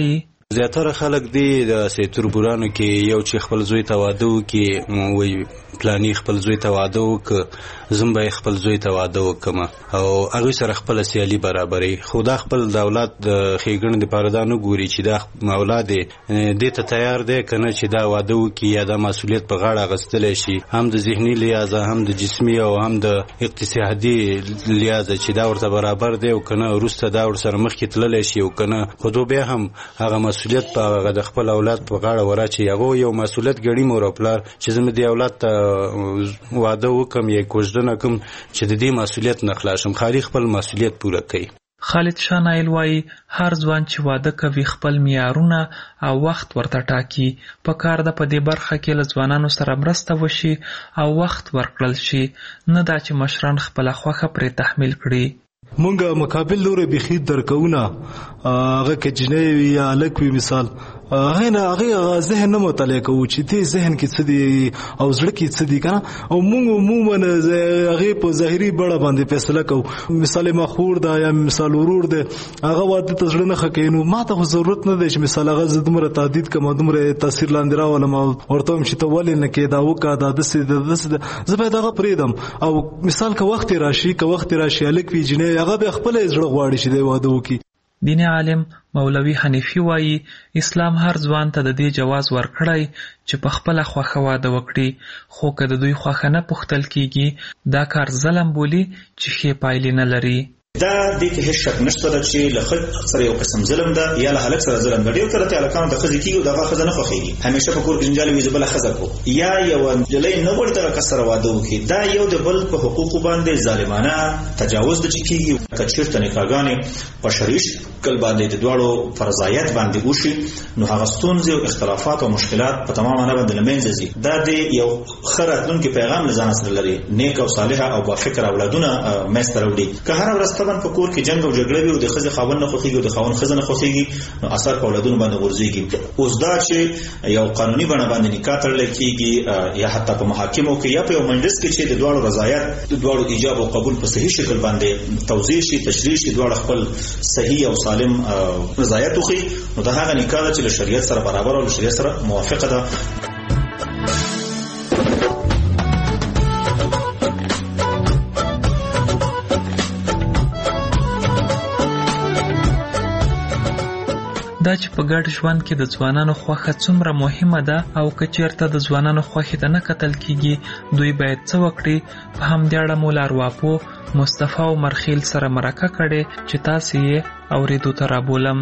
Speaker 16: زیاتره خلک دی د سیتوربورانو کې یو چې خپل زوی ته واده وکړي وایي پلاني خپل زوی ته واده وکړه زم به خپل زوی ته واده وکړم او هغوی سره خپله سیالي برابري خو دا خپل د اولاد د ښېګڼې دپاره دا نه ګوري چې دا اولاد دې ته تیار دی که نه چې دا واده وکړي یا دا مسؤلیت په غاړه اخیستلی شي هم د ذهني لحاظه هم د جسمي او هم د اقتصادي لحاظه چې دا ورته برابر دی او که نه وروسته دا ورسره مخکې تللی شي او که نه خو بیا هم هغه مسؤلیت په هغه د خپل اولاد په غاړه وراچي هغه یو مسؤلیت ګڼي مور او پلار چې زه مې دې اولاد ته واده وکړم یا کوژدنه کوم چې د دې مسؤلیت نه خلاص شم خالي خپل مسؤلیت پوره کوي.
Speaker 1: خالد شاه نایل وایي هر ځوان چې واده کوي خپل معیارونه او وخت ورته ټاکي په کار ده په دې برخه کې له ځوانانو سره مرسته وشي او وخت ورکړل شي نه دا چې مشران خپله خوښه پرې تحمیل کړي.
Speaker 17: مونږ مقابل لوري بخید درکونه هغه کې جنې وي یا هلک وي مثال هغه نه هغه ذهن نه مطالعه کوو چې دې ذهن کې څه دي او زړه کې څه دي کنه او مونږ عموما هغه په ظاهري بڼه باندې فیصله کوو مثال مخور دا یا مثال ورور دی هغه واده ته زړه نه ښه کوي نو ما ته ضرورت نه دی چې مثال هغه زه دومره تهدید کوم دومره تاثیر لاندې راولم او ورته وایم چې ته ولې نه کوې دا وکړه دا داسې ده داسې زه باید هغه پرېږدم او مثال که وخت راشي که وخت راشي هلک وي جنۍ هغه بیا خپله یې زړه غواړي چې دی واده وکړي.
Speaker 1: دیني عالم مولوي حنیفي وایي اسلام هر ځوان ته د دې جواز ورکړی چې په خپله خوښه واده وکړي خو که د دوی خوښه نه پوښتل کیږي دا کار ظلم بولي چې ښې پایلې نه لري.
Speaker 18: دا دې کې هیڅ شک نشته چې له ښځې سره یو قسم ظلم ده یا له هلک سره ظلم ده. ډېر کله ته هلکانو د ښځې کېږي او د هغه ښځه نه خوښېږي همیشه په کور کې جنجال وي زه بله ښځه کړو یا یوه نجلۍ نه غواړي دغه کس سره واده وکړي دا یو د بل په حقوقو باندې ظالمانه تجاوز ده چې کېږي که چېرته نکاحګانې په شرعي شکل باندې د دواړو فرضایت باندې وشي نو هغه ستونزې او اختلافات او مشکلات په تمامه معنه باندې له منځه ځي. دا د یو ښه راتلونکي پیغام له ځانه سره لري نیک او صالحه او بافکره اولادونه منځته راوړي. که هره ورځ طبعا په کور کې جنګ او جګړه وي او د ښځې خاوند نه خوښېږي او د خاوند ښځه نه خوښېږي نو اثر په اولادونو باندې غورځېږي. اوس دا چې یو قانوني بڼه باندې نکاح تړلی کېږي یا حتی په محاکمو کې یا په یو مجلس کې چې د دواړو رضایت د دواړو ایجاب او قبول په صحیح شکل باندې توضیح شي تشریح شي دواړه خپل صحیح او سالم رضایت وښيي نو دا هغه نکاح ده چې له شریعت سره برابر او له شریعت سره موافقه ده.
Speaker 1: دا چې په ګډ ژوند کې د ځوانانو خوښه څومره مهمه ده او که چېرته د ځوانانو خوښې ته نه کتل کیږي دوی باید څه وکړي. په همدې اړه مو لارواپو مصطفی عمر خیل سره مرکه کړې چې تاسې یې اورېدو ته رابولم.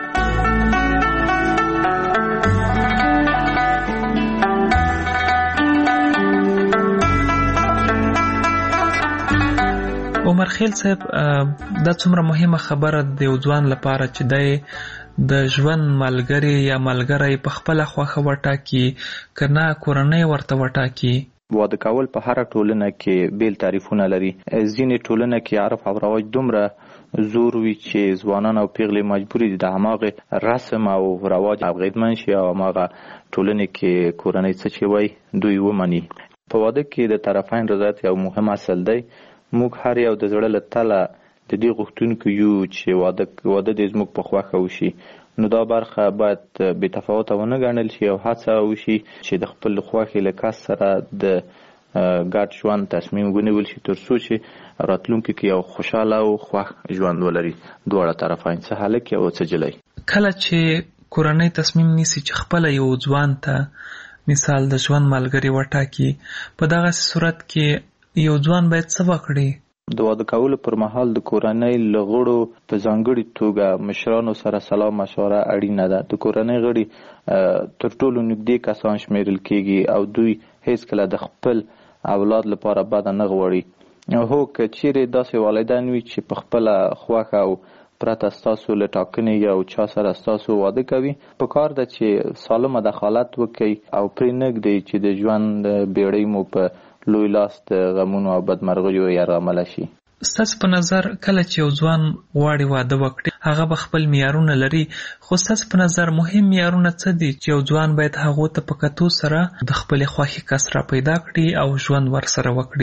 Speaker 1: عمر خیل صاحب دا څومره مهمه خبره د یو ځوان لپاره چې دی د ژوند ملګری یا ملګری په خپله خوښه وټاکي که نه کورنۍ ورته وټاکي.
Speaker 19: واده کول په هره ټولنه کې بیل تعریفونه لري. ځینې ټولنه کې عرف او رواج دومره زور وي چې ځوانان او پیغلې مجبوري دي د هماغې رسم او رواج اغېزمن شي او هماغه ټولنې کې کورنۍ څه چې وایي دوی ومني. په واده کې د طرفین رضایت یو مهم اصل دی. موږ هر یو د زړه له تله د دې غوښتونکو یو چې واده واده دې زموږ په خوښه وشي نو دا برخه باید بې تفاوته ونه ګڼل شي او هڅه وشي چې د خپل خوښې له کس سره د ګډ ژوند تصمیم ونیول شي تر څو چې راتلونکي کې یو خوشحاله او خوښ ژوند ولري دواړه طرفین څه هلک او څه جلۍ.
Speaker 1: کله چې کورنۍ تصمیم نیسي چې خپله یو ځوان ته مثال د ژوند ملګری وټاکي په دغسې صورت کې یو ځوان باید څه وکړي؟
Speaker 19: د واده کولو پر مهال د کورنۍ له غړو په ځانګړي توګه مشرانو سره سلام مشوره اړینه ده. د کورنۍ غړي تر ټولو نږدې کسان شمیرل کېږي او دوی هیڅکله د خپل اولاد لپاره بده نه غواړي. هو که چیرې داسې والدین وي چې په خپله خوښه او پرته ستاسو له ټاکنې یو چا سره ستاسو واده کوي په کار ده چې سالمه دخالت وکړي او پرې نه ږدئ چې د ژوند بیړۍ مو په لوی لاس د غمونو او بدمرغیو یرغمله شي.
Speaker 1: ستاسو په نظر کله چې یو ځوان غواړي واده وکړي هغه به خپل معیارونه لري خو ستاسو په نظر مهم معیارونه څه دي چې یو ځوان باید هغو ته په کتو سره د خپلې خوښې کس را پیدا کړي او ژوند ورسره وکړي؟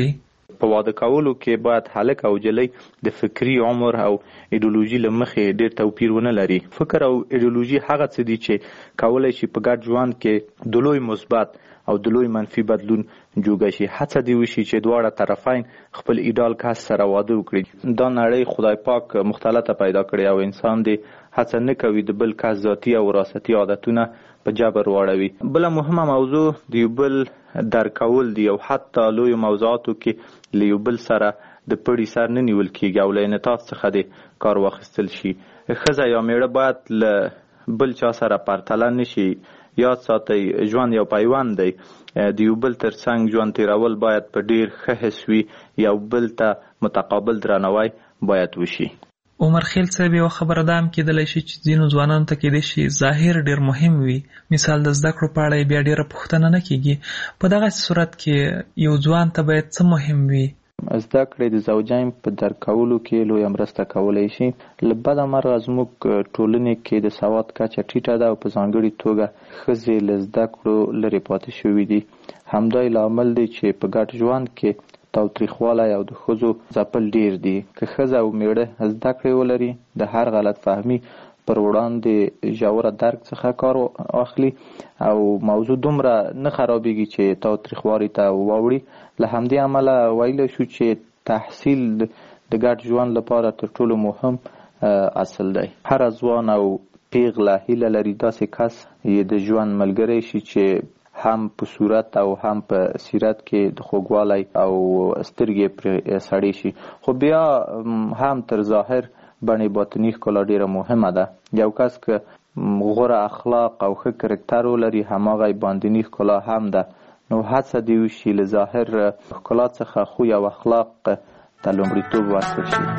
Speaker 19: په واده کولو کې باید هلک او جلۍ د فکری عمر او ایډیولوژي له مخې ډېر توپیر ونه لري. فکر او ایډیولوژي هغه څه دي چې کولی شي په ګډ ژوند کې د لوی مثبت او د لوی منفي بدلون جوګه شي. هڅه دې وشي چې دواړه طرفین خپل ایډال کس سره واده وکړي. دا نړۍ خدای پاک مختلطه پیدا کړې او انسان دې هڅه نه کوي د بل کس ذاتي او وراثتي عادتونه په جبر واړوي. بله مهمه موضوع د یو بل درکول دي او حتی لویو موضوعاتو کې له یو بل سره د پړي سر نه نیول کېږي او له انعطاف څخه دې کار واخیستل شي. ښځه یا میړه باید له بل چا سره پرتله نه شي. یاد ساتئ ژوند یو پیوند دی. د یو بل تر څنګ ژوند تیرول باید په ډیر ښه حس وي. یو بل ته متقابل درناوی باید وشي.
Speaker 1: عمر خیل صاحب یو خبره ده هم کېدلی شي چې ځینو ځوانانو ته کېدای شي ظاهر ډېر مهم وي. مثال د زده کړو په اړه بیا ډېره پوښتنه نه کېږي. په دغه صورت کې یو ځوان ته باید څه مهم وي؟
Speaker 19: زده کړې د زوجین په درک کولو کې لویه مرسته کولی شي. له بده مرغه زموږ ټولنې کې د سواد کچه ټیټه ده او په ځانګړې توګه ښځې له زده کړو لرې پاتې شوي دي. همدا یې لامل دی چې په ګډ ژوند کې تاوتریخوالی او د ښځو ځپل ډیر دي. که ښځه او میړه زده کړې ولري د هر غلط فهمي پر وړاندې ژوره درک څخه کار اخلي او موضوع دومره نه خرابېږي چې تاوتریخوالي ته واوړي. له همدې امله ویلی شو چې تحصیل د ګډ ژوند لپاره تر ټولو مهم اصل دی. هر ځوان او پیغله هیله لري داسې کس یې د ژوند ملګری شي چې هم په صورت او هم په سیرت کې د خوږوالی او سترګې پرې سړې شي. خو بیا هم تر ظاهر بڼې باطني ښکلا ډېره مهمه ده. یو کس که غوره اخلاق او ښه کرکټر ولري هماغه باطني ښکلا هم ده. نو هڅه دې وشي له ظاهر ښکلا څخه خوی او اخلاق ته لومړیتوب ورکړل شي.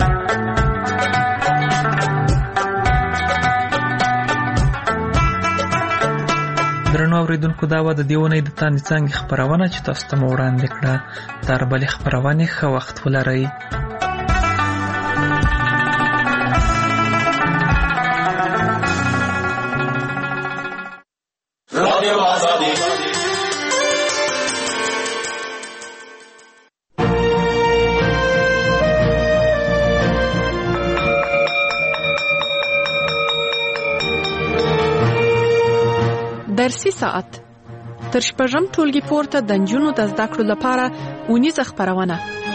Speaker 1: درنو اورېدونکو دا وه د دې اونۍ د تاندې څانګې خپرونه چې تاسو ته مو وړاندې کړه. تر بلې خپرونې ښه وخت ولرئ.
Speaker 10: درسي ساعت تر شپږم ټولګي پورته د نجونو د زده کړو لپاره اونیزه خپرونه.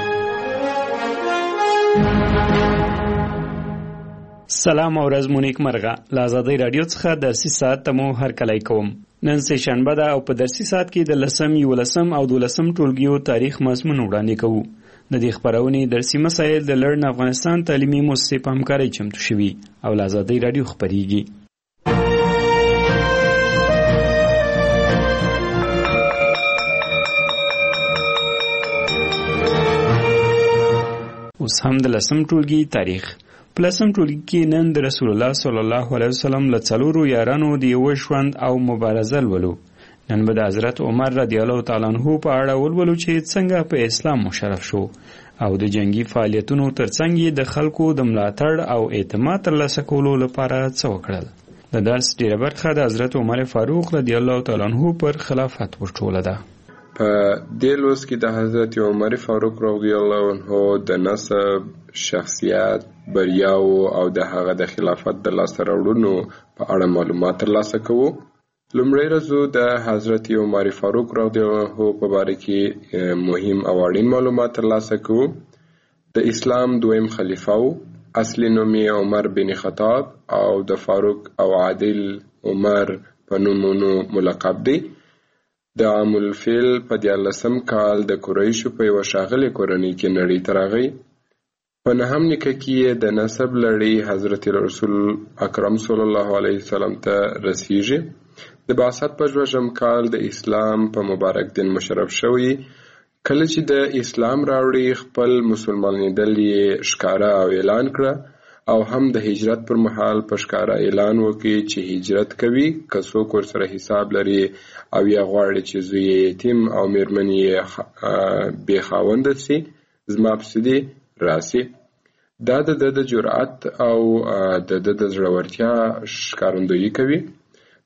Speaker 20: سلام او ورځ مو نیکمرغه. له ازادۍ راډیو څخه درسي ساعت ته مو هرکلی کوم. نن سه شنبه ده او په درسي ساعت کې د لسم، یولسم او دولسم ټولګیو تاریخ مضمون وړاندې کوو. د دې خپرونې درسي مسایل د لړن افغانستان تعلیمي مؤسسې په همکارۍ چمتو شوي او له ازادۍ راډیو خپریږي. اوس هم د لسم ټولګي تاریخ. په لسم ټولګي کې نن د رسول الله صلی الله علیه وسلم له څلورو یارانو د یوه ژوند او مبارزه لولو. نن به د حضرت عمر رضی الله تعالی عنه په اړه ولولو چې څنګه په اسلام مشرف شو او د جنگي فعالیتونو ترڅنګ یې د خلکو د ملاتړ او اعتماد ترلاسه کولو لپاره څه وکړل. د درس ډیره برخه د حضرت عمر فاروق رضی الله تعالی عنه پر خلافت ورټوله ده.
Speaker 21: په دې لوست کې د حضرت عمر فاروق رضی الله عنه د نسب، شخصیت، بریاو او د هغه د خلافت د لاسته راوړنو په اړه معلومات ترلاسه کوو. لومړی رزو د حضرت عمر فاروق رضی الله عنه په باره کې مهم او اړین معلومات ترلاسه کوو. د اسلام دویم خلیفه و. اصلي نوم یې عمر بن خطاب او د فاروق او عادل عمر په نومونو ملقب دی. د عام الفیل په دیارلسم کال د قریشو په یوه ښاغلې کورنۍ کې نړۍ ته راغی. په نهم نیکه کې یې د نسب لړۍ حضرت رسول اکرم صلی الله علیه وسلم ته رسیږي. د بعثت په شپږم کال د اسلام په مبارک دین مشرف شوی. کله چې د اسلام راوړي خپل مسلمانېدل یې ښکاره او اعلان کړه او هم د هجرت پر مهال په ښکاره اعلان وکړي چې هجرت کوي که څوک ورسره حساب لري او یا غواړي چې زوی یې یتیم او میرمن یې بې خاونده سي زما پسې دې راسي. دا د ده د جرأت او د ده د زړورتیا ښکارندویي کوي.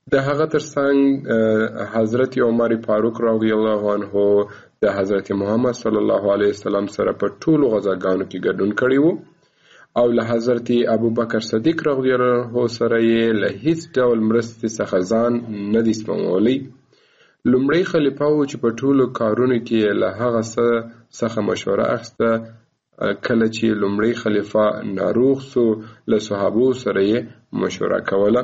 Speaker 21: د هغه ترڅنګ حضرت عمر فاروق رضی الله عنه د حضرت محمد صلی الله علیه وسلم سره په ټولو غزاګانو کې ګډون کړی وو او له حضرت ابوبکر صدیق رضی الله عنه سره یې له هیڅ ډول مرستې څخه ځان نه دی سپمولی. لومړی خلیفه و چې په ټولو کارونو کې له هغه څخه مشوره اخیسته. کله چې لومړی خلیفه ناروغ سو له صحابو سره یې مشوره کوله.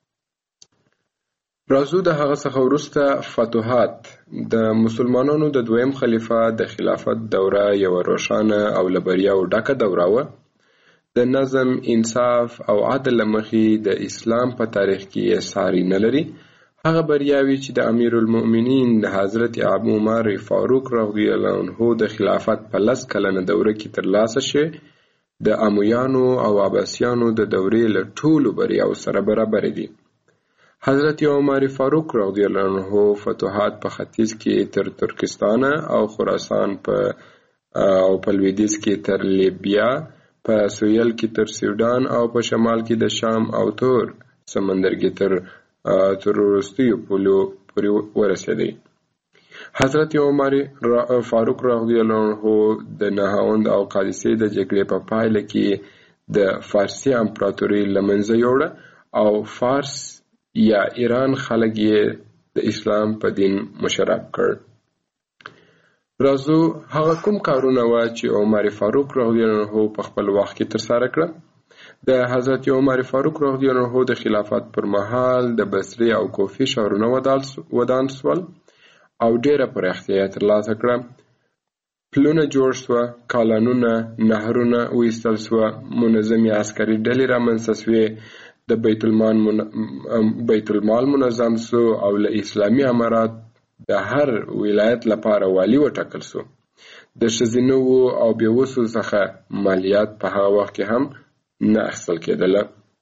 Speaker 21: راځو د هغه څخه وروسته فتوحات. د مسلمانانو د دویم خلیفه د خلافت دوره یو روښانه او له بریاوو ډکه دوره وه. د نظم، انصاف او عدل له مخې د اسلام په تاریخ کې یې ساری نه لري. هغه بریاوې چې د امیر المؤمنین د حضرت ابو عمر فاروق رضی الله عنه د خلافت په لس کلنه دوره کې ترلاسه شوې د امویانو او عباسیانو د دورې له ټولو بریاوو سره برابر دي. حضرت عمر فاروق رضی الله عنه فتوحات په ختیځ کې تر ترکستان او خراسان په او په لویدیځ کې تر لیبیا، په سویل کې تر سوډان او په شمال کې د شام او تور سمندر کې تر تر وروستیو پولو پورې ورسېدی. حضرت عمر فاروق رضی الله عنه د نهاوند او قادسیې د جګړې په پایله کې د فارسي امپراتوري له منځه یوړه او فارس یا ایران خلک یې د اسلام په دین مشرف کړ. راځو هغه کوم کارونه وه چې عمر فاروق رضی الله عنه په خپل وخت کې ترسره کړه. د حضرت عمر فاروق رضی الله عنه د خلافت پر مهال د بصرې او کوفې ښارونه ودان سول او ډیره پراختیا یې ترلاسه کړه. پلونه جوړ سوه، کالانونه، نهرونه وایستل سوه، منظمې عسکري ډلې رامنځته سوې، د بیت المال من... بیت المال منظم سو او له اسلامي امارات د هر ولایت لپاره والی وټاکل سو. د ښځینه او بېوسو څخه مالیات په هغه وخت کې هم نه اخیستل کېدله.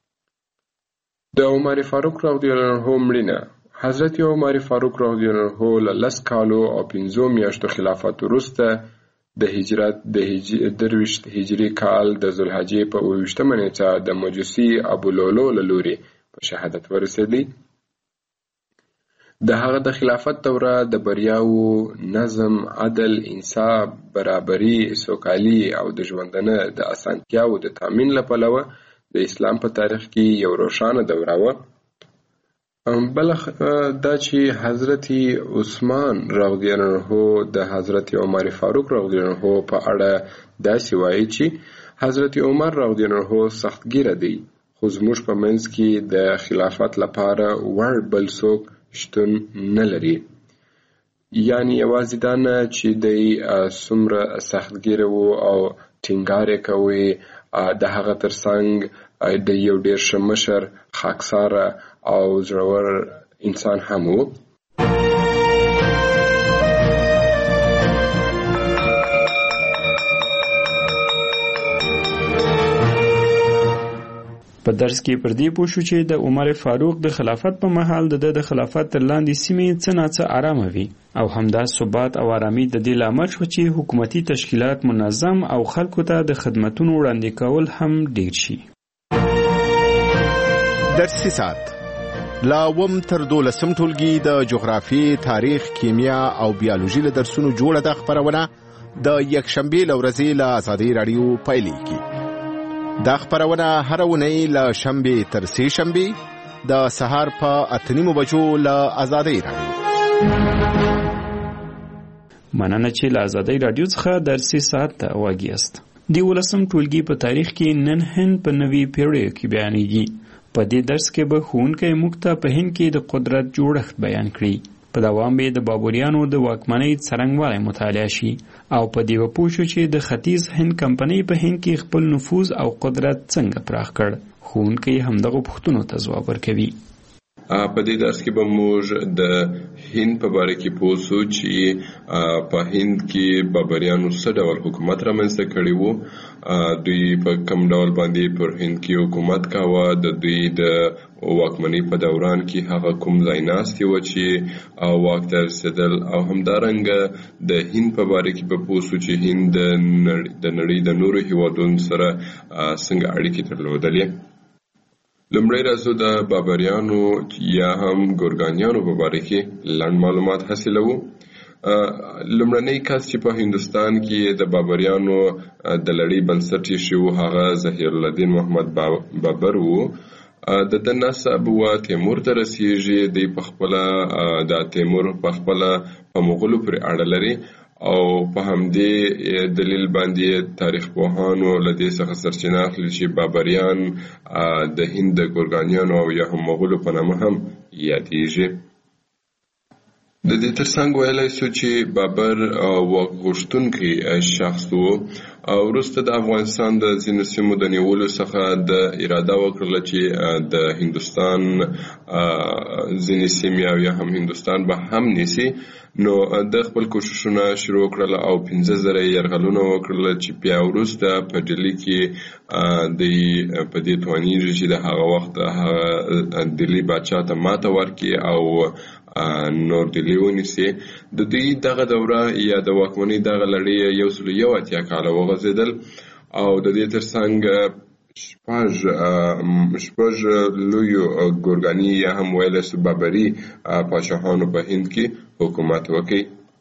Speaker 21: د عمر فاروق رضی الله عنه مړینه. حضرت عمر فاروق رضی الله عنه له لس کالو او پنځو میاشتو خلافت وروسته د هجرت د درویشت هجري کال د ذوالحجې په اووه ویشتمه نېټه د مجوسي ابو لولو له لوري په شهادت ورسېدی. د هغه د خلافت دوره د بریاوو، نظم، عدل، انصاف، برابري، سوکالي او د ژوندانه د اسانتیاوو د تامین له پلوه د اسلام په تاریخ کې یو روښانه دوره وه. بل دا چې حضرت عثمان رضی الله عنه د حضرت عمر فاروق رضی الله عنه په اړه داسې وایي چې حضرت عمر رضی الله عنه سختګیره دی، خو زموږ په منځ کې د خلافت لپاره وړ بل څوک شتون نه لري. یعنی یوازې دا نه چې دی څومره سختګیره و او ټینګار یې کوي، د هغه ترڅنګ د یو ډېر ښه مشر، خاکساره او زړور انسان هم و.
Speaker 20: په درس کې پر دې پوه شو چې د عمر فاروق د خلافت په مهال د د خلافت تر لاندې سیمې څه ناڅه آرامه وي او همدا ثبات او آرامي د دې لامل شو چې حکومتي تشکیلات منظم او خلکو ته د خدمتونو وړاندې کول هم ډیر شي.
Speaker 3: درسي ساعت لا وم تر دولسم ټولګي د جغرافي، تاریخ، کیمیا او بیولوژي له درسونو جوړه د خبرونه د یکشنبه لورځي له آزادۍ رادیو پایلیږي. دا خبرونه هر اونۍ له شنبه تر سه شنبه د سهار په اته نیمو بجو له آزادۍ رادیو.
Speaker 20: مننه چې له آزادۍ رادیو څخه درسي ساعت ته واګیاست. د ولسم ټولګي په تاریخ کې نن هند په نوي پیړۍ کې بیانېږي. په دې درس کې به ښوونکی موږ ته په هند کې د قدرت جوړښت بیان کړي. په دوام به د بابریانو د واکمنۍ څرنګوالی مطالعه شي او په دې به پوه شو چې د ختیځ هند کمپنۍ په هند کې خپل نفوذ او قدرت څنګه پراخ کړ. ښوونکی همدغو پوښتنو ته ځواب ورکوي.
Speaker 21: په دې درس کې به موږ د هند په باره کې پوه شو چې په هند کې بابریانو څه ډول حکومت رامنځته کړی وو، دوی په کوم ډول باندې پر هند کې حکومت کاوه، د دوی د واکمنۍ په دوران کې هغه کوم ځای ناستې وه چې واک ته رسېدل، او همدارنګه د هند په باره کې به پوه شو چې هند د نړۍ د نورو هیوادونو سره څنګه اړیکې درلودلې. لومړی راځو د بابریانو یا هم ګورګانیانو په باره کې لنډ معلومات حاصلوو. لومړنی کس چې په هندوستان کې د بابریانو د لړۍ بنسټ ایښی و هغه ظهیر الدین محمد بابر و. د ده نسب و تیمور ته رسیږي. دی پخپله د تیمور پخپله په مغولو پورې اړه لري او په همدې دلیل باندې تاریخ پوهانو له دې څخه سرچینه اخلي چې بابریان د هند د ګورګانیانو او یا هم مغولو په نامه هم یادیږي. د دې ترڅنګ ویلی سو چې بابر واک غوښتونکی شخص و او وروسته د افغانستان د ځینو سیمو د نیولو څخه د اراده وکړله چې د هندوستان ځینې سیمې او یا هم هندوستان به هم نیسي. نو د خپل کوششونه شروع کړل او پنځه زره یرغلونه وکړل چې بیا وروسته په ډیلي کې د په دې توانیږي چې د هغه وخت هغه ډیلي باچا ته ماته ورکړي او نور ډیلي ونیسي. د دوی دغه دوره یا د واکمنۍ دغه لړۍ یو سل یو اتیا کاله وغځېدل او د دې ترڅنګ شپږ شپږ لویو ګورګاني یا هم ویلی سو بابري پاچاهانو په هند کې حکومت وکړي.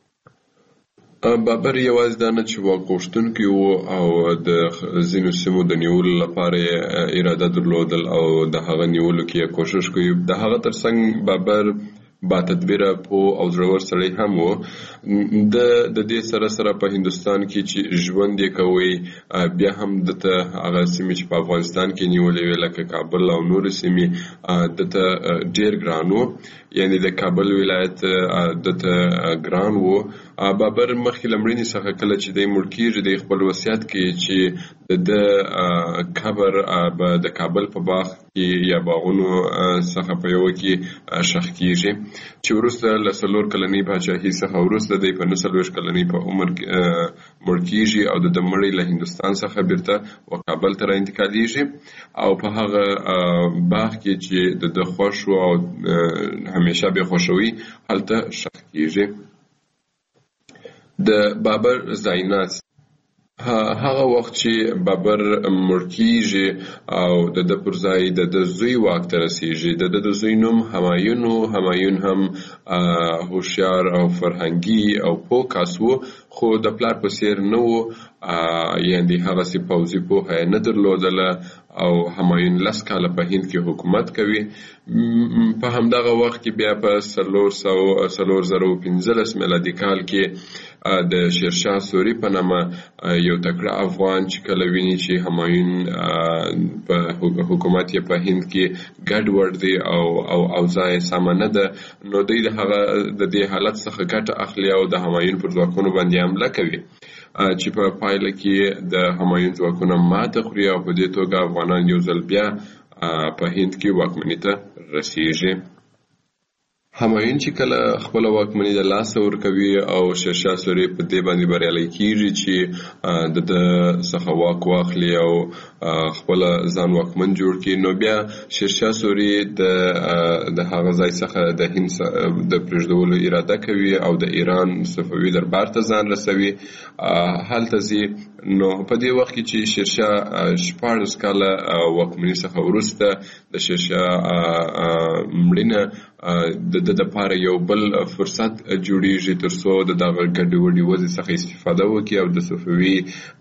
Speaker 21: بابر یوازې دا نه چې واک غوښتونکی و او د ځینو سیمو د نیولو لپاره اراده درلودل او د هغه نیولو کې کوشش کوي. د هغه ترڅنګ بابر با تدبیره پو او زړور سړی هم و. د د دې سره سره په هندوستان کې چې ژوند یې کوي بیا هم دته هغه سیمې چې په افغانستان کې نیولې وې لکه کابل او نورې سیمې دته ډېر ګران و. یعنی د کابل ولایت دته ګران و. بابر مخکې له مړینې څخه کله چې دی مړ کېږي دی خپل وصیت کوي چې د ده قبر به د کابل په باغ کې یا باغونو څخه په یوه کې ښخ کېږي چې وروسته له څلور کلنۍ پاچاهۍ څخه وروسته دی په نهه څلوېښت کلنۍ په عمر مړ کېږي او د ده مړی له هندوستان څخه بیرته و کابل ته را انتقالېږي او په هغه باغ کې چې د ده خوښ و او همیشه بې خوښوي هلته ښخ کېږي. د بابر ځایناست هغه وخت چې بابر مړ کېږي او د ده پر ځای د ده زوی واک ته رسېږي. د ده د زوی نوم همایون و. همایون هم هوښیار او فرهنګي او پوه کس و خو د پلار په څېر نه و. یعنې هغسې پوځي پوهه یې نه درلودله او همایون لس کاله په هند کې حکومت کوي. په همدغه وخت کې بیا په څلور زره او پنځلس میلادي کال کې د شیرشاه سوري په نامه یو تکړه افغان چې کله ویني چې همایون په حکومت یې په هند کې ګډوډ دی او او اوضاع یې سمه نه ده نو دوی د هغه د دې حالت څخه ګټه اخلي او د همایون پر ځواکونو باندې حمله کوي چې په پایله کې د همایون ځواکونه ماته خوري او په دې توګه افغانان یو ځل بیا په هند کې واکمنۍ ته رسېږي. همایون چې کله خپل واکمنۍ د لاسه ورکوي او شیرشاه سوري په دې باندې بریالی کیږي چې د د څخه واک واخلي او خپل ځان واکمن جوړ کړي نو بیا شیرشاه سوري د د هغه ځای څخه د هند د پرېږدولو اراده کوي او د ایران صفوي دربار ته ځان رسوي. هلته ځي نو په دې وخت کې چې شیرشاه شپاړس کاله واکمنۍ څخه وروسته د شیرشاه مړینه د د لپاره یو بل فرصت جوړیږي ترڅو د دغه ګډوډي وضع څخه استفاده وکړي او د صفوي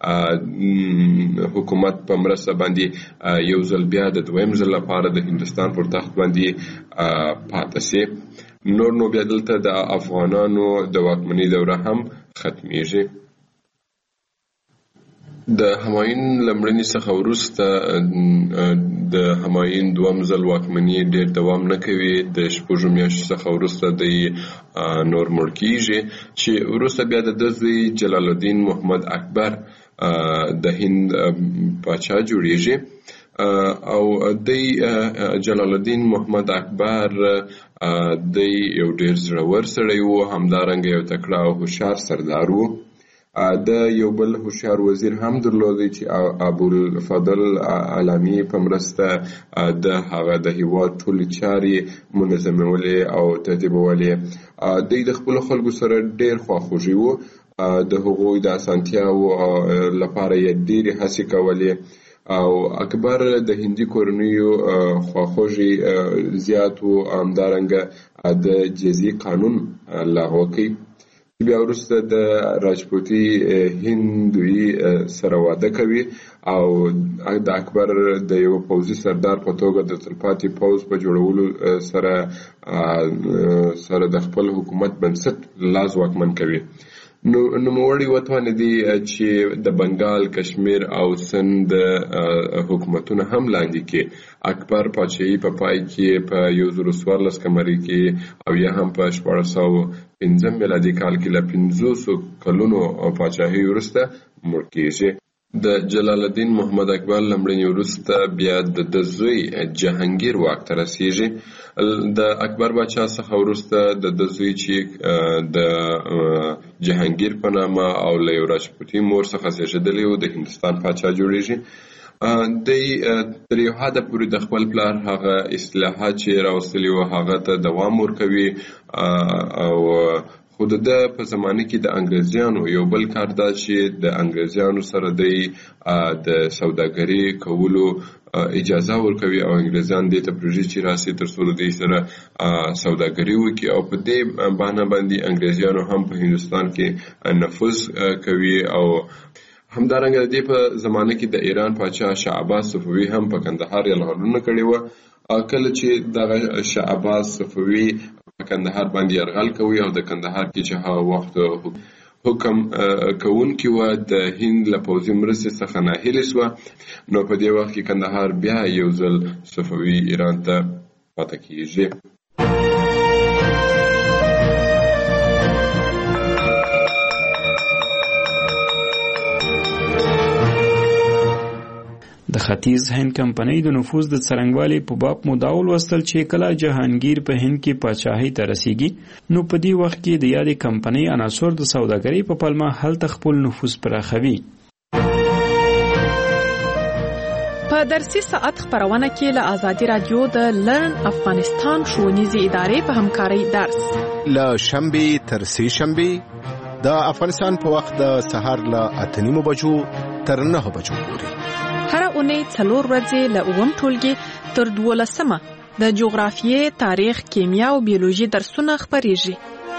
Speaker 21: حکومت په مرسته باندې یو ځل بیا د دویم ځل لپاره د هندوستان پر تخت باندې پاتې شي. نور نو بیا دلته د افغانانو د واکمنۍ دوره هم ختمیږي. د همایون له مړینې څخه وروسته د همایون دویم ځل واکمني ډېر دوام نه کوي. د شپږو میاشتو څخه وروسته دی نور مړ کېږي چې وروسته بیا د ده زوی جلال الدین محمد اکبر د هند پاچا جوړیږي او دی جلال الدین محمد اکبر دی یو ډېر زړور سړی و. همدارنګه یو تکړه او هوښیار سردار و. د یو بل هوښیار وزیر هم درلودی چې ابوالفضل علامي په مرسته د هغه د هیواد ټولې چارې منظمولې او ترتیبولې. دوی د خپلو خلکو سره ډېر خواخوږي و. د هغوی د اسانتیاو لپاره یې ډېرې هڅې کولې او اکبر د هندي کورنیو خواخوږي زیات او همدارنګه د جزیه قانون لغوه کوي. بیا وروسته د راجپوتي هندوی سره واده کوي او د اکبر د یو پوځي سردار په توګه د تلپاتې پوځ په جوړولو سره سره د خپل حکومت بنسټ لاس واکمن کوي. نو نوموړي وتوانېدي چې د بنګال، کشمیر او سند حکومتونه هم لاندې کړي. اکبر پاچاهي په پای کې په یو زر څوارلس قمري کې او یا هم په شپاړس سوه پنځم میلادي کال کې له پنځوسو کلونو پاچاهي وروسته مړ کېږي. د جلال الدین محمد اکبر لمړني وروسته بیا د زوی جهانګیر واک ته رسیږي. د اکبر باچا څخه وروسته د زوی چې د جهانګیر په نامه او له یو راجپوتي مور څخه زیږېدلی و د هندوستان پاچا جوړیږي. دی تر یو حده پورې د خپل پلار هغه اصلاحات چې راوستلي وو هغه ته دوام ورکوي او خو د په زمانه کې د انګریزیانو یو بل کار دا چې د انګریزیانو سره دی د سوداګري کولو اجازه ورکوي او انګریزان دې ته پرېږدي چې راسي تر څو د دې سره سوداګري وکړي او په دې بهانه باندې انګریزیانو هم په هندوستان کې نفوذ کوي. او همدارنګه د دې په زمانه کې د ایران پاچا شاه عباس صفوي هم په کندهار یرغلونه کړي وو. کله چې دغه شاه عباس صفوي په کندهار باندې یرغل کوي او د کندهار کې چې هغه وخت حکم کوونکی و د هند له پوځي مرستې څخه ناهیلې شوه، نو په دې وخت کې کندهار بیا یو ځل صفوي ایران ته پاتې کېږي.
Speaker 20: د ختیځ هند کمپنۍ د نفوذ د څرنګوالي په باب مو دا ولوستل چې کله جهانګیر په هند کې پاچاهۍ ته رسیږي نو په دې وخت کې د یادې کمپنۍ عناصر د سوداګرۍ په پلمه هلته خپل نفوذ پراخوي.
Speaker 10: په درسي ساعت خبرونه کې له آزادي رادیو د لرن افغانستان ښوونیزې ادارې په همکارۍ درس
Speaker 3: له شنبې تر سې شنبې د افغانستان په وخت د سهار له اته نیمو بجو تر نهو بجو پورې
Speaker 10: هر اونۍ څلور ورځې له اووم ټولګي تر دولسمه د جغرافیې، تاریخ، کیمیا او بیولوژي درسونه خپریږي.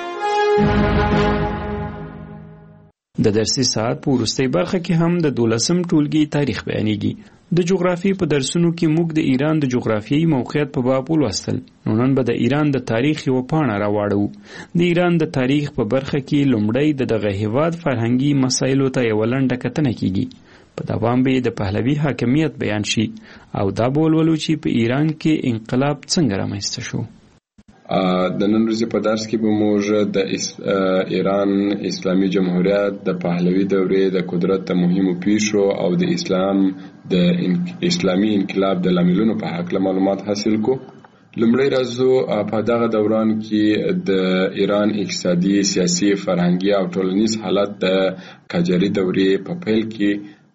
Speaker 20: د درسي ساعت په وروستۍ برخه کې هم د دولسم ټولګي تاریخ بیانېږي. د جغرافیې په درسونو کې موږ د ایران د جغرافیایي موقعیت په باب ولوستل. نو نن به د ایران د تاریخ یو پاڼه راواړو. د ایران د تاریخ په برخه کې لومړی د دغه هیواد فرهنګي مسایلو ته یو لنډه کتنه کیږي. په دوام به د پهلوي حاکمیت بیان شي او دا بولولو چې په ایران کې انقلاب څنګه رامنځته شو.
Speaker 21: د نن ورځې په درس کې به موږ د ایران اسلامي جمهوریت د پهلوي دورې د قدرت د مهمو پیښو او د اسلام د اسلامي انقلاب د لاملونو په هکله معلومات حاصل کو. لومړی راځو په دغه دوران کې د ایران اقتصادي، سیاسي، فرهنګي او ټولنیز حالت د قاجاري دورې په پیل کې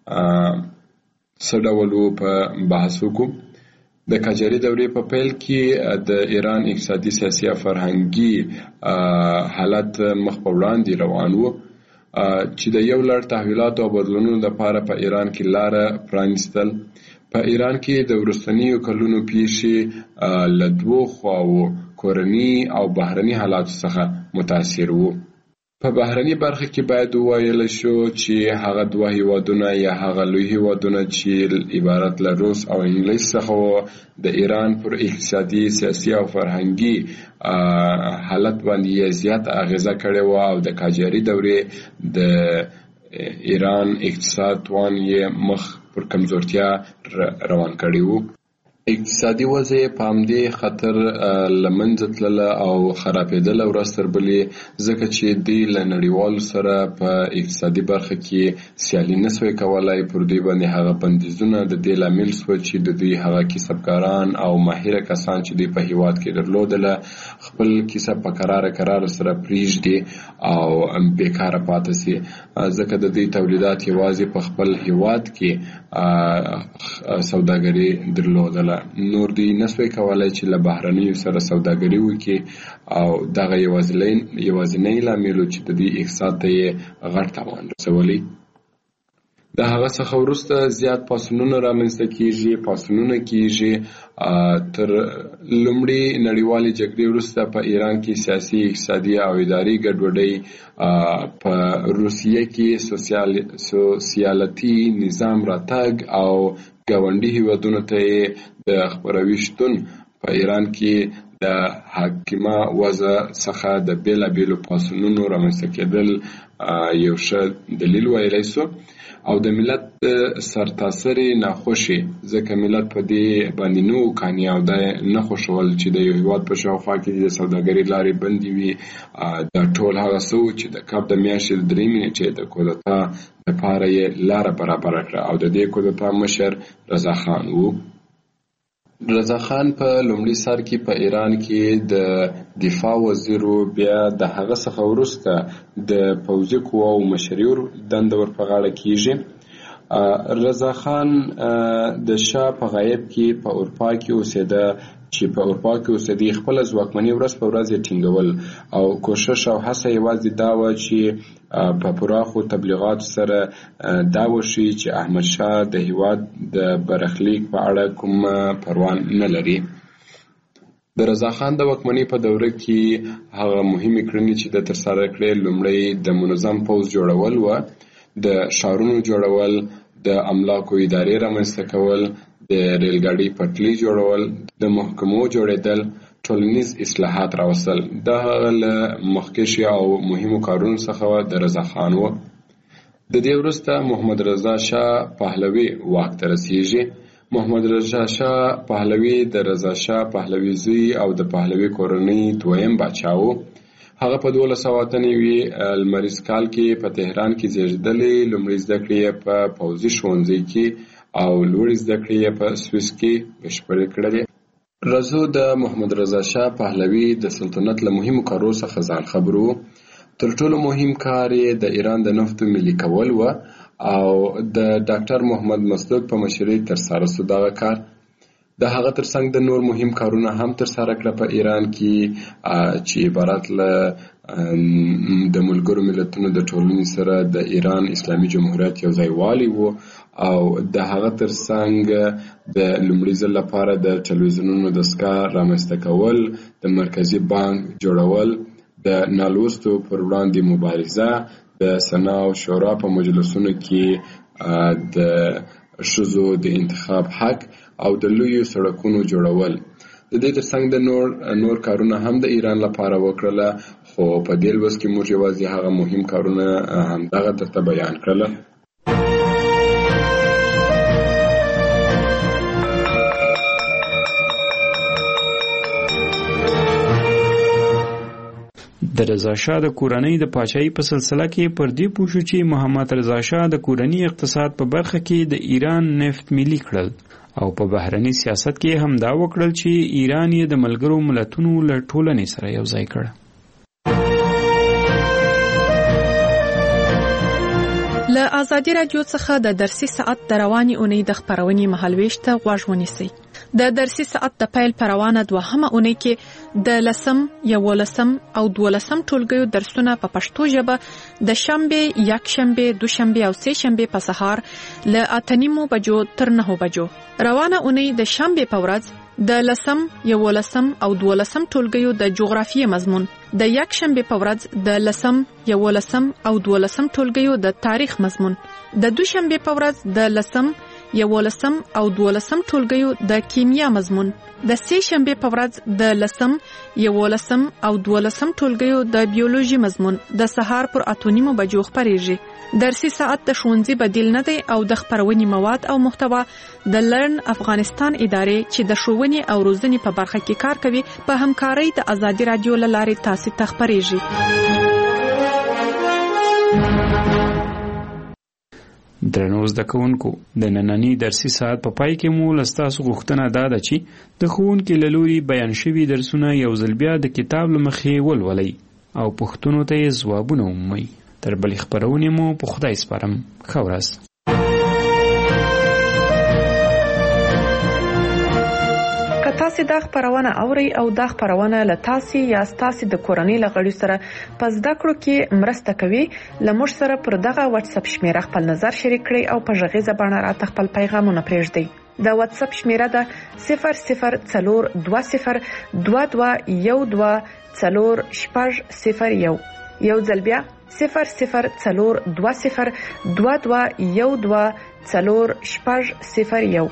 Speaker 21: څه ډول په بحث وکړو. د قاجاري دورې په پیل کې د ایران اقتصادي، سیاسي او فرهنګي حالت مخ په وړاندې روان و چې د یو لړ تحولاتو او بدلونونو لپاره په ایران کې لاره پرانیستل. په ایران کې د وروستنیو کلونو پیښې له دوو خواوو کورني او بهرني حالاتو څخه متاثر وو. په بهرني برخه کې باید وویل شو چې هغه دوه هیوادونه یا هغه لوی هیوادونه چې عبارت له روس او انګلیس څخه وو د ایران پر اقتصادي، سیاسي او فرهنګي حالت باندې زیات اغیزه کړې وه او د قاجاري دورې د ایران اقتصاد توان یې مخ پر کمزورتیا روان کړی وو. اقتصادي وضع په همدې خطر له منځه تلله او خرابېدله ورځ تر بلې، ځکه چې دوی له نړیوالو سره په اقتصادي برخه کې سیالي نه سوی کولی. پر دوی باندې هغه بندیزونه د دې لامل سوه چې د دوی هغه کسبګاران او ماهره کسان چې دوی په هیواد کې درلودله خپل کسب په قراره قراره سره پرېږدي او بیکاره پاتې سي، ځکه د دوی تولیدات یوازې په خپل هیواد کې سوداګري درلودله. نور دوی نسوی کولای چې له بهرنیو سره سوداګري وکړي او دغه یوازینی لامل چې د دې اقتصاد ته یې غټ تاوان رسولی. د هغه څخه وروسته زیات پاڅونونه رامنځته کیږي پاڅونونه کیږي تر لومړۍ نړیوالې جګړې وروسته په ایران کې سیاسي اقتصادي او اداري ګډوډۍ په روسیه کې سوسیالتي نظام راتګ او ګاونډي هیوادونو ته د خپروي شتون په ایران کې د حاکمه وضع څخه د بیلابیلو پاڅونونو رامنځته کېدل یو ښه دلیل ویلی سو او د ملت سرتاسري ناخوشي ځکه ملت په دې باندې نو کاني او د نه خوشول چې د یو هیواد په شاوخوا کې د سوداګرۍ لارې بندې وي د ټول هغه څه چې د کب د میاشتې درې میاشتې چې د کودتا لپاره یې لاره برابره کړه او د دې کودتا مشر رضا خان و. رضا خان په لومړي سر کې په ایران کې د دفاع وزیر بیا د هغه څخه وروسته د پوځي قواو مشري دنده ور په غاړه کیږي. رضا خان د شاه په غایب کې په اروپا کې اوسېده چې په اروپا کې اوسېدي خپل ځواکمني ورځ په ورځ ټینګول او کوشش او هڅه یوازې دا و چې په پراخو تبلیغاتو سره دا وشي چې احمد شاه د هیواد د برخلیک په اړه کوم پروا نه لري. د رضا خان د واکمنۍ په دوره کې هغه مهمې کړنې چې د ترسره کړې لومړی د منظم پوځ جوړول و، د ښارونو جوړول، د املاکو ادارې رامنځته کول، د ریلګاډي پټلۍ جوړول، د محکمو جوړېدل، ټولنیز اصلاحات راوستل. دا له مخکښ او مهمو کارونو څخه د رضا خان و. د دې وروسته محمد رضا شاه پهلوي واک ته رسیږي. محمد رضا شاه پهلوي د رضا شاه پهلوي زوی او د پهلوي کورنۍ دویم باچا و. هغه په دولس سوه اته نوي لمریز کال کې په تهران کې زیږېدلی. لومړۍ زده کړې یې په پوځي ښوونځي کې او لوړې زده کړې یې په سویس کې بشپړې کړلې. رضا د محمد رضا شاه پهلوي د سلطنت له مهمو کارو څخه ځان خبر و. تر ټولو مهم کار یې د ایران د نفتو ملي کول و او د ډاکټر محمد مصدق په مشرۍ ترسره سو دغه کار. د هغه ترڅنګ د نور مهم کارونه هم ترسره کړه په ایران کې چې عبارت له د ملګرو ملتونو د ټولنې سره د ایران اسلامي جمهوریت یو ځای والی و او د هغه ترڅنګ د لومړي ځل لپاره د ټلویزیونونو دستګاه رامنځته کول، د مرکزي بانک جوړول، د نالوستو پر وړاندې مبارزه، د سنا او شورا په مجلسونو کې د ښځو د انتخاب حق او د لویو سړکونو جوړول. د دې ترڅنګ د نور نور کارونه هم د ایران لپاره وکړله، خو په دې لوست کې موږ یوازې هغه مهم کارونه همدغه درته بیان کړله.
Speaker 20: د رضا شاه د کورنۍ د پاچاهۍ په سلسله کې پر دې پوه شو چې محمد رضا شاه د کورنۍ اقتصاد په برخه کې د ایران نفت ملي کړل او په بهرني سیاست کې هم دا وکړل چې ایران یې د ملګرو ملتونو له ټولنې سره یو ځای کړ.
Speaker 10: له آزادي رادیو څخه د درسي ساعت د رواني اونۍ د خپرونې مهالويش ته غوږ ونیسئ. د درسي ساعت د پیل پروانه دوهمه اونۍ کې د لسم، یولسم او دولسم ټولګیو درسونه په پښتو ژبه د شنبه، یکشنبه، دوشنبه او سه شنبه په سهار له اته نیمو بجو تر نهو بجو. روانه اونۍ د شنبه په ورځ د لسم، یولسم او دولسم ټولګیو د جغرافیې مضمون، د یکشنبه په ورځ د لسم، یولسم او دولسم ټولګیو د تاریخ مضمون، د دوشنبه په ورځ د لسم، یولسم او دولسم ټولګیو د کیمیا مضمون، د سه شنبه په ورځ د لسم، یولسم او دولسم ټولګیو د بیولوژي مضمون د سهار پر اته نیمو بجو خپریږي. درسي ساعت د ښوونځي بدیل نه دی او د خپرونې مواد او محتوا د لرن افغانستان ادارې چې د ښوونې او روزنې په برخه کې کار کوي په همکارۍ د آزادي رادیو له لارې تاسو ته خپریږي.
Speaker 20: درنو زده کوونکو، د نننی درسي ساعت په پای کې مو له ستاسو غوښتنه دا ده چې د ښوونکي له لوري بیان شوي درسونه یو ځل بیا د کتاب له مخې ولولئ او پوښتنو ته یې ځوابونه ومومئ. تر بلې خپرونې مو په خدای سپارم. ښه ورځ.
Speaker 12: که تاسو
Speaker 10: تاسو د خبرونه اوري او د خبرونه له تاسو یا تاسو د کورنۍ لغړی سره پس د کړو کې مرسته کوي لمر سره پر دغه واتس اپ شمیره خپل نظر شریک کړئ او په ژغه باندې را خپل پیغامونه پرېږدئ د واتس اپ شمیره ده صفر صفر څلور دوه صفر دوه دوه یو دوه څلور شپږ صفر یو یو ځل بیا صفر صفر څلور دوه صفر دوه دوه یو دوه څلور شپږ صفر یو.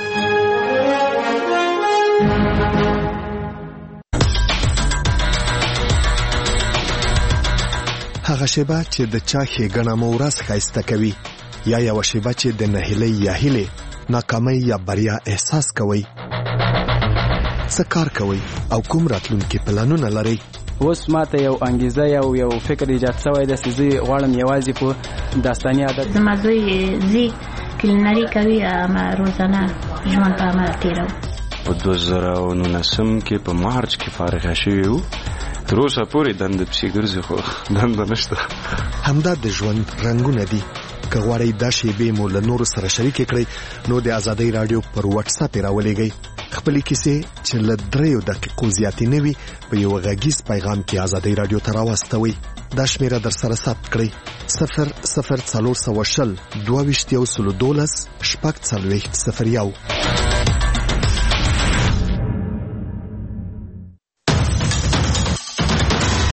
Speaker 2: هغه شیبه چې د چا ښېګڼه مو ورځ ښایسته کوي یا یوه شیبه چې د نهیلۍ یا هیلې ناکامۍ یا بریا احساس کوئ. څه کار کوئ او کوم راتلونکي پلانونه لرئ؟
Speaker 22: اوس ماته یو انګیزه یو یو فکر ایجاد شوی دی چې زه غواړم یوازې په داستاني عادت
Speaker 23: زما زوی زی کلینري کوي اما روزانه ژوند په عمل تېروي.
Speaker 24: په دوه زره او نولسم کې په مارچ کې فارغه شوي وو. تر اوسه پورې دنده پسې ګرځي خو دنده نشته.
Speaker 2: همدا د ژوند رنګونه دي. که غواړئ دا شیبې مو له نورو سره شریکې کړئ نو د ازادۍ راډیو پر واتس اپ یې راولېږئ. خپلې کیسې چې له دریو دقیقو زیاتې نه وي په یو غږیز پیغام کې ازادۍ راډیو ته راواستوئ. دا شمیره در سره ثبت کړئ صفر صفر څلور سوه شل دوه ویشت یو سلو دولس شپږ څلوېښت صفر یو.